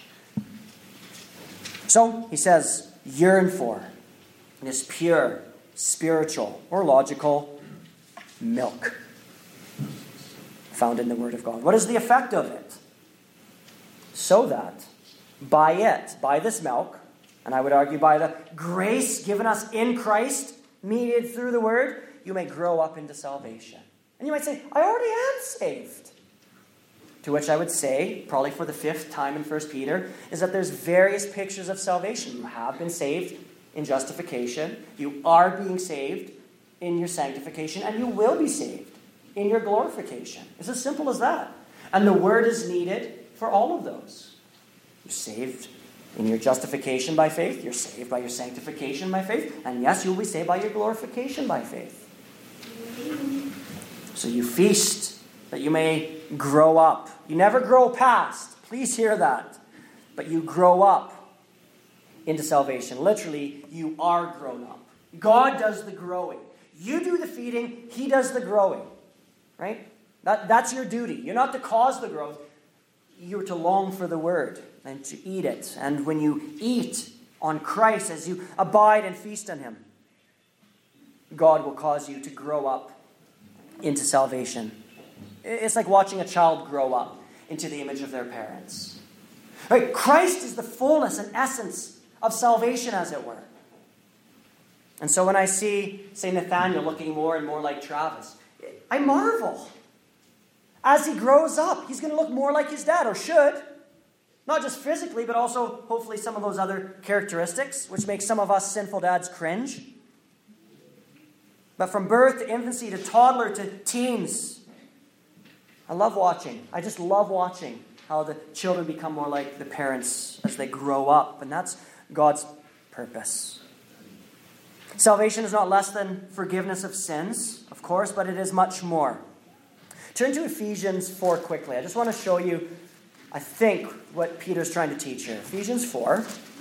So, he says, yearn for this pure, spiritual, or logical milk found in the Word of God. What is the effect of it? So that by this milk, and I would argue by the grace given us in Christ, mediated through the Word, you may grow up into salvation. And you might say, I already am saved. To which I would say, probably for the 5th time in 1 Peter, is that there's various pictures of salvation. You have been saved in justification. You are being saved in your sanctification. And you will be saved in your glorification. It's as simple as that. And the Word is needed for all of those. You're saved in your justification by faith. You're saved by your sanctification by faith. And yes, you'll be saved by your glorification by faith. So you feast that you may grow up. You never grow past. Please hear that. But you grow up into salvation. Literally, you are grown up. God does the growing. You do the feeding. He does the growing. Right? That's your duty. You're not to cause the growth. You're to long for the word and to eat it. And when you eat on Christ, as you abide and feast on him, God will cause you to grow up into salvation. It's like watching a child grow up into the image of their parents. Right? Christ is the fullness and essence of salvation, as it were. And so when I see, say, Nathaniel looking more and more like Travis, I marvel. As he grows up, he's going to look more like his dad, or should. Not just physically, but also hopefully some of those other characteristics, which make some of us sinful dads cringe. But from birth to infancy to toddler to teens, I just love watching how the children become more like the parents as they grow up. And that's God's purpose. Salvation is not less than forgiveness of sins, of course, but it is much more. Turn to Ephesians 4 quickly. I just want to show you, I think, what Peter's trying to teach here. Ephesians 4.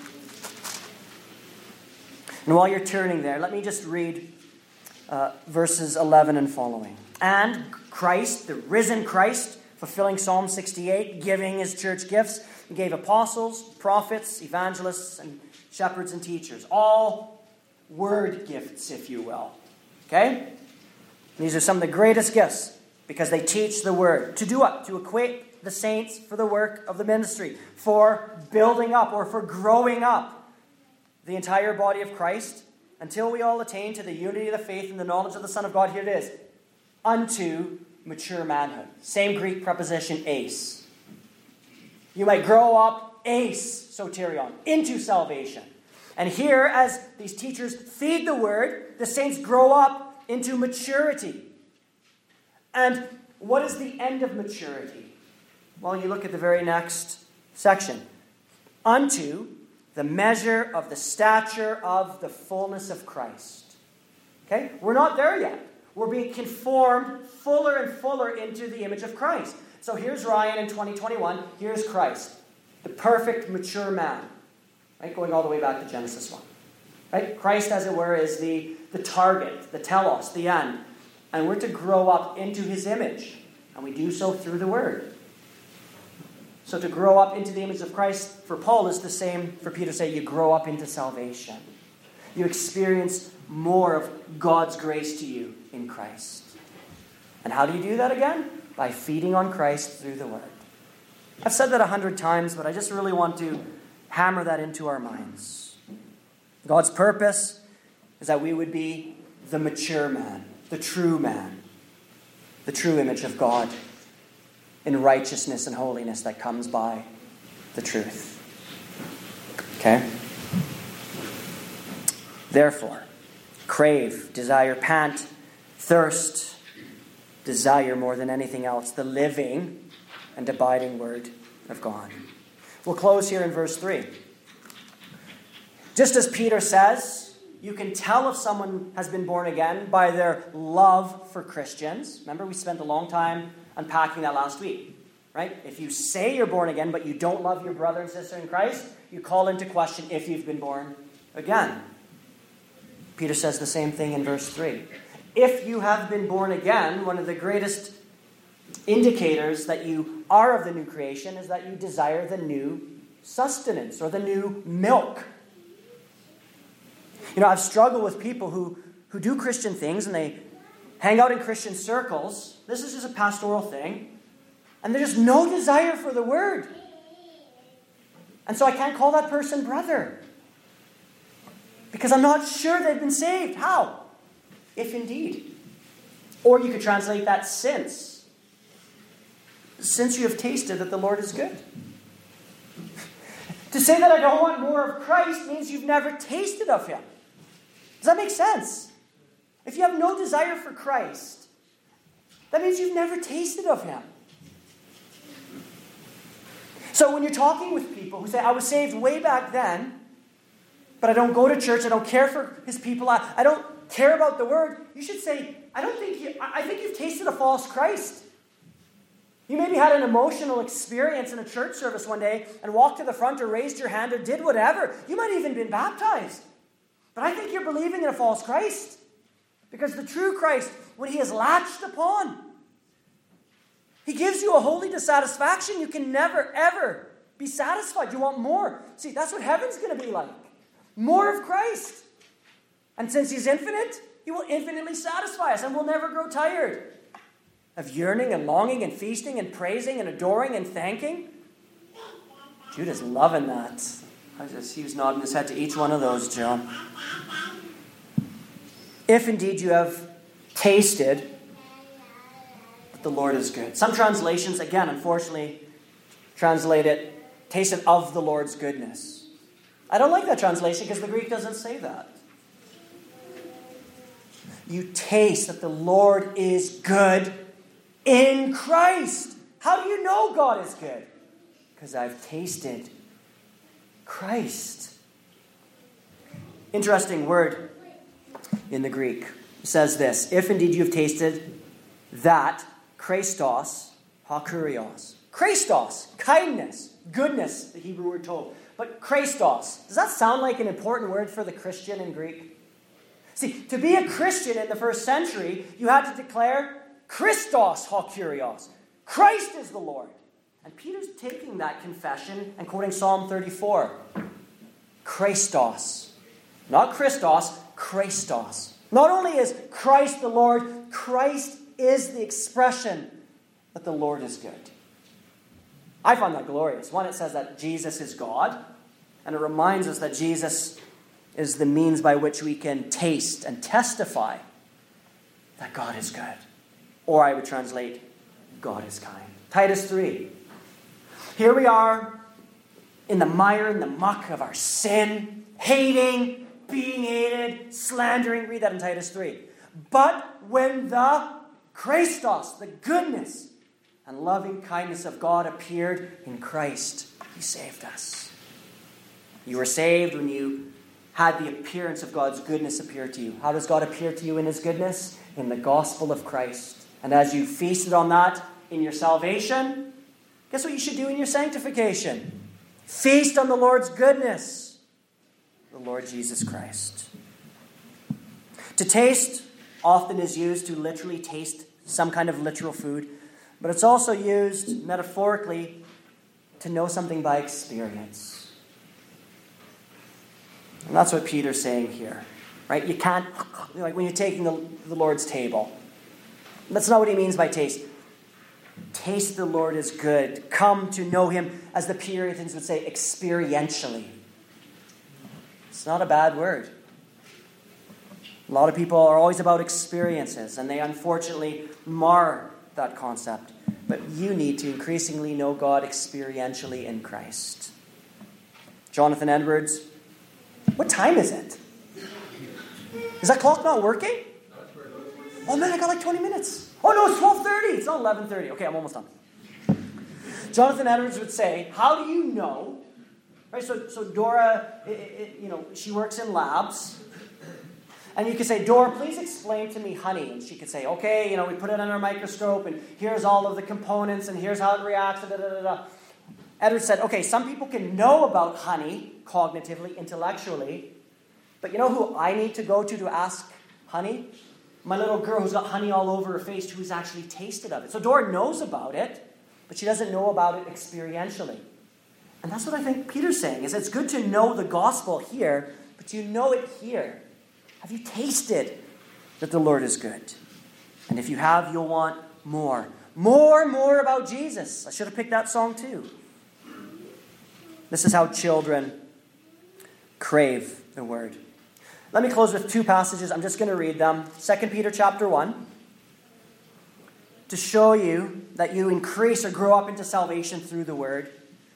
And while you're turning there, let me just read verses 11 and following. And Christ, the risen Christ, fulfilling Psalm 68, giving his church gifts, he gave apostles, prophets, evangelists, and shepherds and teachers. All word gifts, if you will. Okay? These are some of the greatest gifts because they teach the word. To do what? To equip the saints for the work of the ministry, for building up or for growing up the entire body of Christ until we all attain to the unity of the faith and the knowledge of the Son of God. Here it is. Unto mature manhood. Same Greek preposition, eis. You might grow up, eis, soterion, into salvation. And here, as these teachers feed the word, the saints grow up into maturity. And what is the end of maturity? Well, you look at the very next section. Unto the measure of the stature of the fullness of Christ. Okay? We're not there yet. We're being conformed fuller and fuller into the image of Christ. So here's Ryan in 2021. Here's Christ, the perfect, mature man. Right? Going all the way back to Genesis 1. Right? Christ, as it were, is the target, the telos, the end. And we're to grow up into his image. And we do so through the word. So to grow up into the image of Christ, for Paul, is the same for Peter to say, you grow up into salvation. You experience more of God's grace to you in Christ. And how do you do that again? By feeding on Christ through the word. I've said that 100 times, but I just really want to hammer that into our minds. God's purpose is that we would be the mature man, the true image of God in righteousness and holiness that comes by the truth. Okay? Therefore, crave, desire, pant, thirst, desire more than anything else, the living and abiding word of God. We'll close here in verse 3. Just as Peter says, you can tell if someone has been born again by their love for Christians. Remember, we spent a long time unpacking that last week, right? If you say you're born again, but you don't love your brother and sister in Christ, you call into question if you've been born again. Peter says the same thing in verse 3. If you have been born again, one of the greatest indicators that you are of the new creation is that you desire the new sustenance or the new milk. You know, I've struggled with people who do Christian things and they hang out in Christian circles. This is just a pastoral thing. And there's no desire for the word. And so I can't call that person brother. Because I'm not sure they've been saved. How? If indeed. Or you could translate that since. Since you have tasted that the Lord is good. To say that I don't want more of Christ means you've never tasted of him. Does that make sense? If you have no desire for Christ, that means you've never tasted of him. So when you're talking with people who say, I was saved way back then, but I don't go to church, I don't care for his people, I don't care about the word, you should say, I think you've tasted a false Christ. You maybe had an emotional experience in a church service one day and walked to the front or raised your hand or did whatever. You might have even been baptized. But I think you're believing in a false Christ. Because the true Christ, when he is latched upon, he gives you a holy dissatisfaction. You can never, ever be satisfied. You want more. See, that's what heaven's going to be like. More of Christ. And since he's infinite, he will infinitely satisfy us and we'll never grow tired of yearning and longing and feasting and praising and adoring and thanking. Judah's loving that. He was nodding his head to each one of those, John. If indeed you have tasted that the Lord is good. Some translations, again, unfortunately, translate it, tasted of the Lord's goodness. I don't like that translation because the Greek doesn't say that. You taste that the Lord is good in Christ. How do you know God is good? Because I've tasted Christ. Interesting word in the Greek. It says this: if indeed you have tasted that, Christos, hakurios. Christos, kindness, goodness, the Hebrew word told. But Christos, does that sound like an important word for the Christian in Greek? See, to be a Christian in the first century, you had to declare Christos hakurios. Christ is the Lord. And Peter's taking that confession and quoting Psalm 34. Christos. Not Christos, Christos. Not only is Christ the Lord, Christ is the expression that the Lord is good. I find that glorious. One, it says that Jesus is God, and it reminds us that Jesus is the means by which we can taste and testify that God is good. Or I would translate, God is kind. Titus 3. Here we are in the mire, in the muck of our sin, hating, being hated, slandering. Read that in Titus 3. But when the Christos, the goodness and loving kindness of God appeared in Christ, he saved us. You were saved when you had the appearance of God's goodness appear to you. How does God appear to you in his goodness? In the gospel of Christ. And as you feasted on that in your salvation, guess what you should do in your sanctification? Feast on the Lord's goodness, the Lord Jesus Christ. To taste often is used to literally taste some kind of literal food, but it's also used metaphorically to know something by experience. And that's what Peter's saying here, right? You can't, like when you're taking the Lord's table. That's not what he means by taste. Taste the Lord is good. Come to know him, as the Puritans would say, experientially. It's not a bad word. A lot of people are always about experiences, and they unfortunately mar that concept. But you need to increasingly know God experientially in Christ. Jonathan Edwards, what time is it? Is that clock not working? Oh man, I got like 20 minutes. Oh no, it's 12:30. It's not 11:30. Okay, I'm almost done. Jonathan Edwards would say, how do you know? Right, so Dora, she works in labs. And you could say, Dora, please explain to me honey. And she could say, okay, we put it under a microscope, and here's all of the components, and here's how it reacts, da, da, da, da. Edwards said, okay, some people can know about honey cognitively, intellectually, but you know who I need to go to ask honey? My little girl who's got honey all over her face, who's actually tasted of it. So Dora knows about it, but she doesn't know about it experientially. And that's what I think Peter's saying, is it's good to know the gospel here, but you know it here. Have you tasted that the Lord is good? And if you have, you'll want more. More about Jesus. I should have picked that song too. This is how children crave the word. Let me close with two passages. I'm just going to read them. 2 Peter chapter 1. To show you that you increase or grow up into salvation through the word.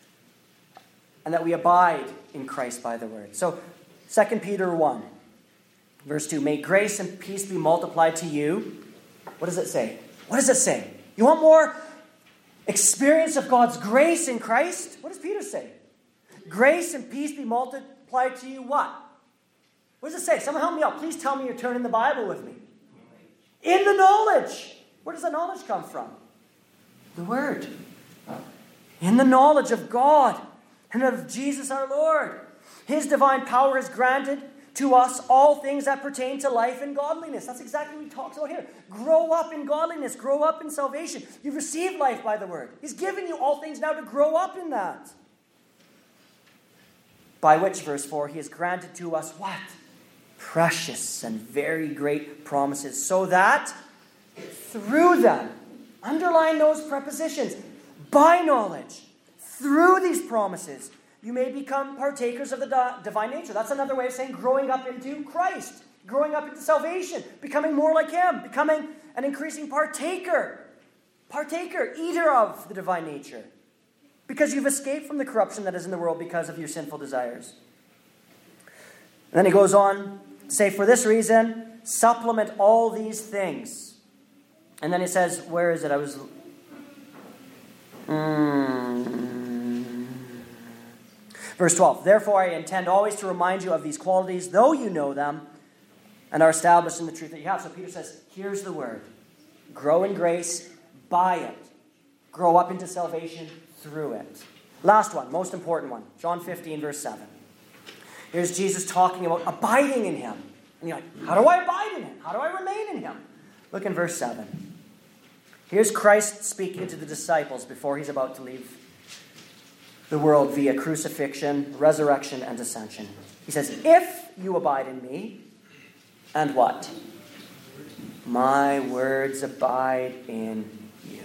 And that we abide in Christ by the word. So 2 Peter 1. Verse 2. May grace and peace be multiplied to you. What does it say? What does it say? You want more experience of God's grace in Christ? What does Peter say? Grace and peace be multiplied to you what? What does it say? Someone help me out. Please tell me you're turning the Bible with me. In the knowledge. Where does the knowledge come from? the Word. In the knowledge of God and of Jesus our Lord. His divine power has granted to us all things that pertain to life and godliness. That's exactly what he talks about here. Grow up in godliness. Grow up in salvation. You've received life by the Word. He's given you all things now to grow up in that. By which, verse 4, he has granted to us what? Precious and very great promises, so that through them, underline those prepositions, by knowledge, through these promises, you may become partakers of the divine nature. That's another way of saying growing up into Christ, growing up into salvation, becoming more like Him, becoming an increasing partaker, eater of the divine nature. Because you've escaped from the corruption that is in the world because of your sinful desires. And then he goes on to say, for this reason, supplement all these things. And then he says, where is it? Verse 12, therefore I intend always to remind you of these qualities, though you know them and are established in the truth that you have. So Peter says, here's the word. Grow in grace by it. Grow up into salvation through it. Last one, most important one. John 15, verse 7. Here's Jesus talking about abiding in Him. And you're like, how do I abide in Him? How do I remain in Him? Look in verse 7. Here's Christ speaking to the disciples before He's about to leave the world via crucifixion, resurrection, and ascension. He says, if you abide in me, and what? My words abide in you.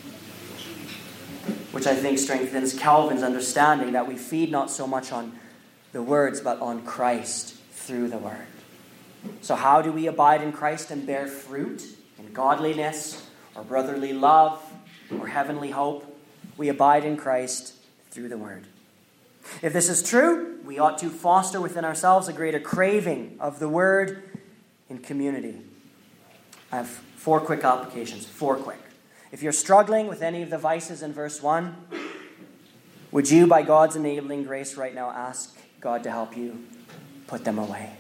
Which I think strengthens Calvin's understanding that we feed not so much on the words, but on Christ through the Word. So how do we abide in Christ and bear fruit in godliness, or brotherly love, or heavenly hope? We abide in Christ through the Word. If this is true, we ought to foster within ourselves a greater craving of the Word in community. I have 4 quick applications. 4 quick. If you're struggling with any of the vices in verse 1, would you, by God's enabling grace right now, ask God to help you put them away?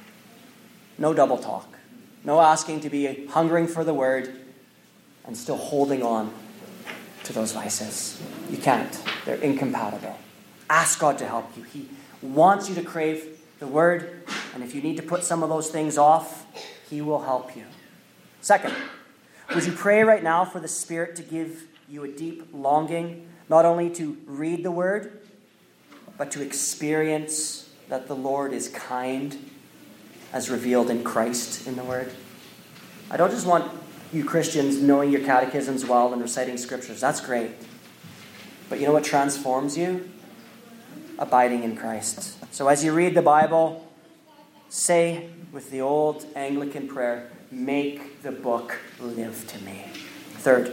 No double talk. No asking to be hungering for the Word and still holding on to those vices. You can't. They're incompatible. Ask God to help you. He wants you to crave the Word, and if you need to put some of those things off, He will help you. Second, would you pray right now for the Spirit to give you a deep longing, not only to read the Word, but to experience that the Lord is kind as revealed in Christ in the Word? I don't just want you Christians knowing your catechisms well and reciting scriptures. That's great. But you know what transforms you? Abiding in Christ. So as you read the Bible, say with the old Anglican prayer, make the book live to me. Third,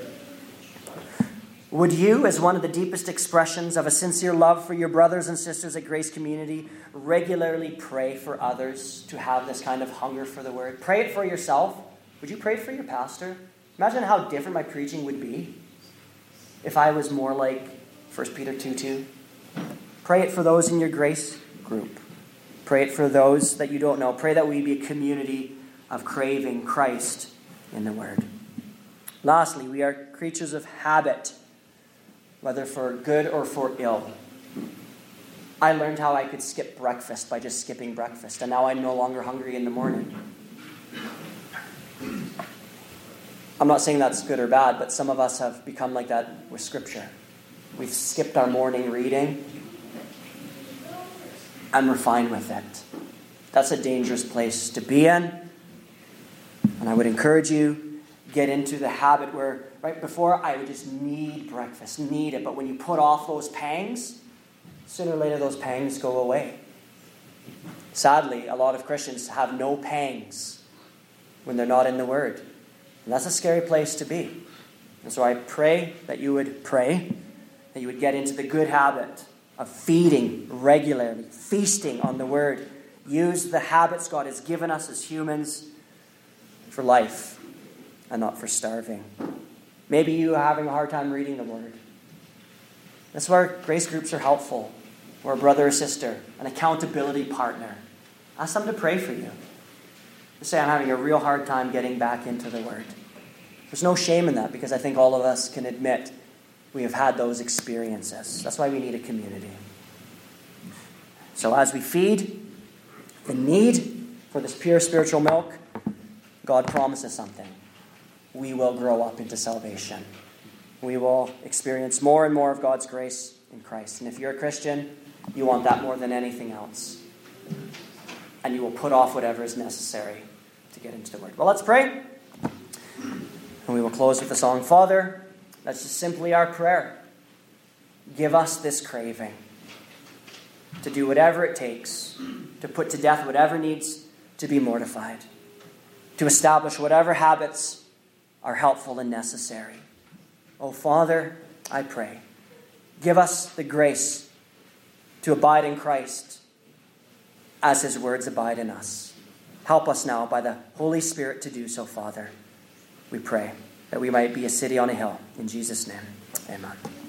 would you, as one of the deepest expressions of a sincere love for your brothers and sisters at Grace Community, regularly pray for others to have this kind of hunger for the Word? Pray it for yourself. Would you pray it for your pastor? Imagine how different my preaching would be if I was more like 1 Peter 2:2. Pray it for those in your grace group. Pray it for those that you don't know. Pray that we be a community of craving Christ in the Word. Lastly, we are creatures of habit, whether for good or for ill. I learned how I could skip breakfast by just skipping breakfast, and now I'm no longer hungry in the morning. I'm not saying that's good or bad, but some of us have become like that with Scripture. We've skipped our morning reading, and we're fine with it. That's a dangerous place to be in. And I would encourage you, get into the habit where right before I would just need breakfast, need it. But when you put off those pangs, sooner or later those pangs go away. Sadly, a lot of Christians have no pangs when they're not in the Word. And that's a scary place to be. And so I pray that you would get into the good habit of feeding regularly, feasting on the Word. Use the habits God has given us as humans for life and not for starving. Maybe you are having a hard time reading the Word. That's where grace groups are helpful. Or a brother or sister, an accountability partner. Ask them to pray for you. Just say, I'm having a real hard time getting back into the Word. There's no shame in that because I think all of us can admit we have had those experiences. That's why we need a community. So as we feed the need for this pure spiritual milk, God promises something. We will grow up into salvation. We will experience more and more of God's grace in Christ. And if you're a Christian, you want that more than anything else. And you will put off whatever is necessary to get into the Word. Well, let's pray. And we will close with the song, Father, that's just simply our prayer. Give us this craving to do whatever it takes, to put to death whatever needs to be mortified, to establish whatever habits are helpful and necessary. Oh, Father, I pray, give us the grace to abide in Christ as his words abide in us. Help us now by the Holy Spirit to do so, Father. We pray that we might be a city on a hill. In Jesus' name, amen.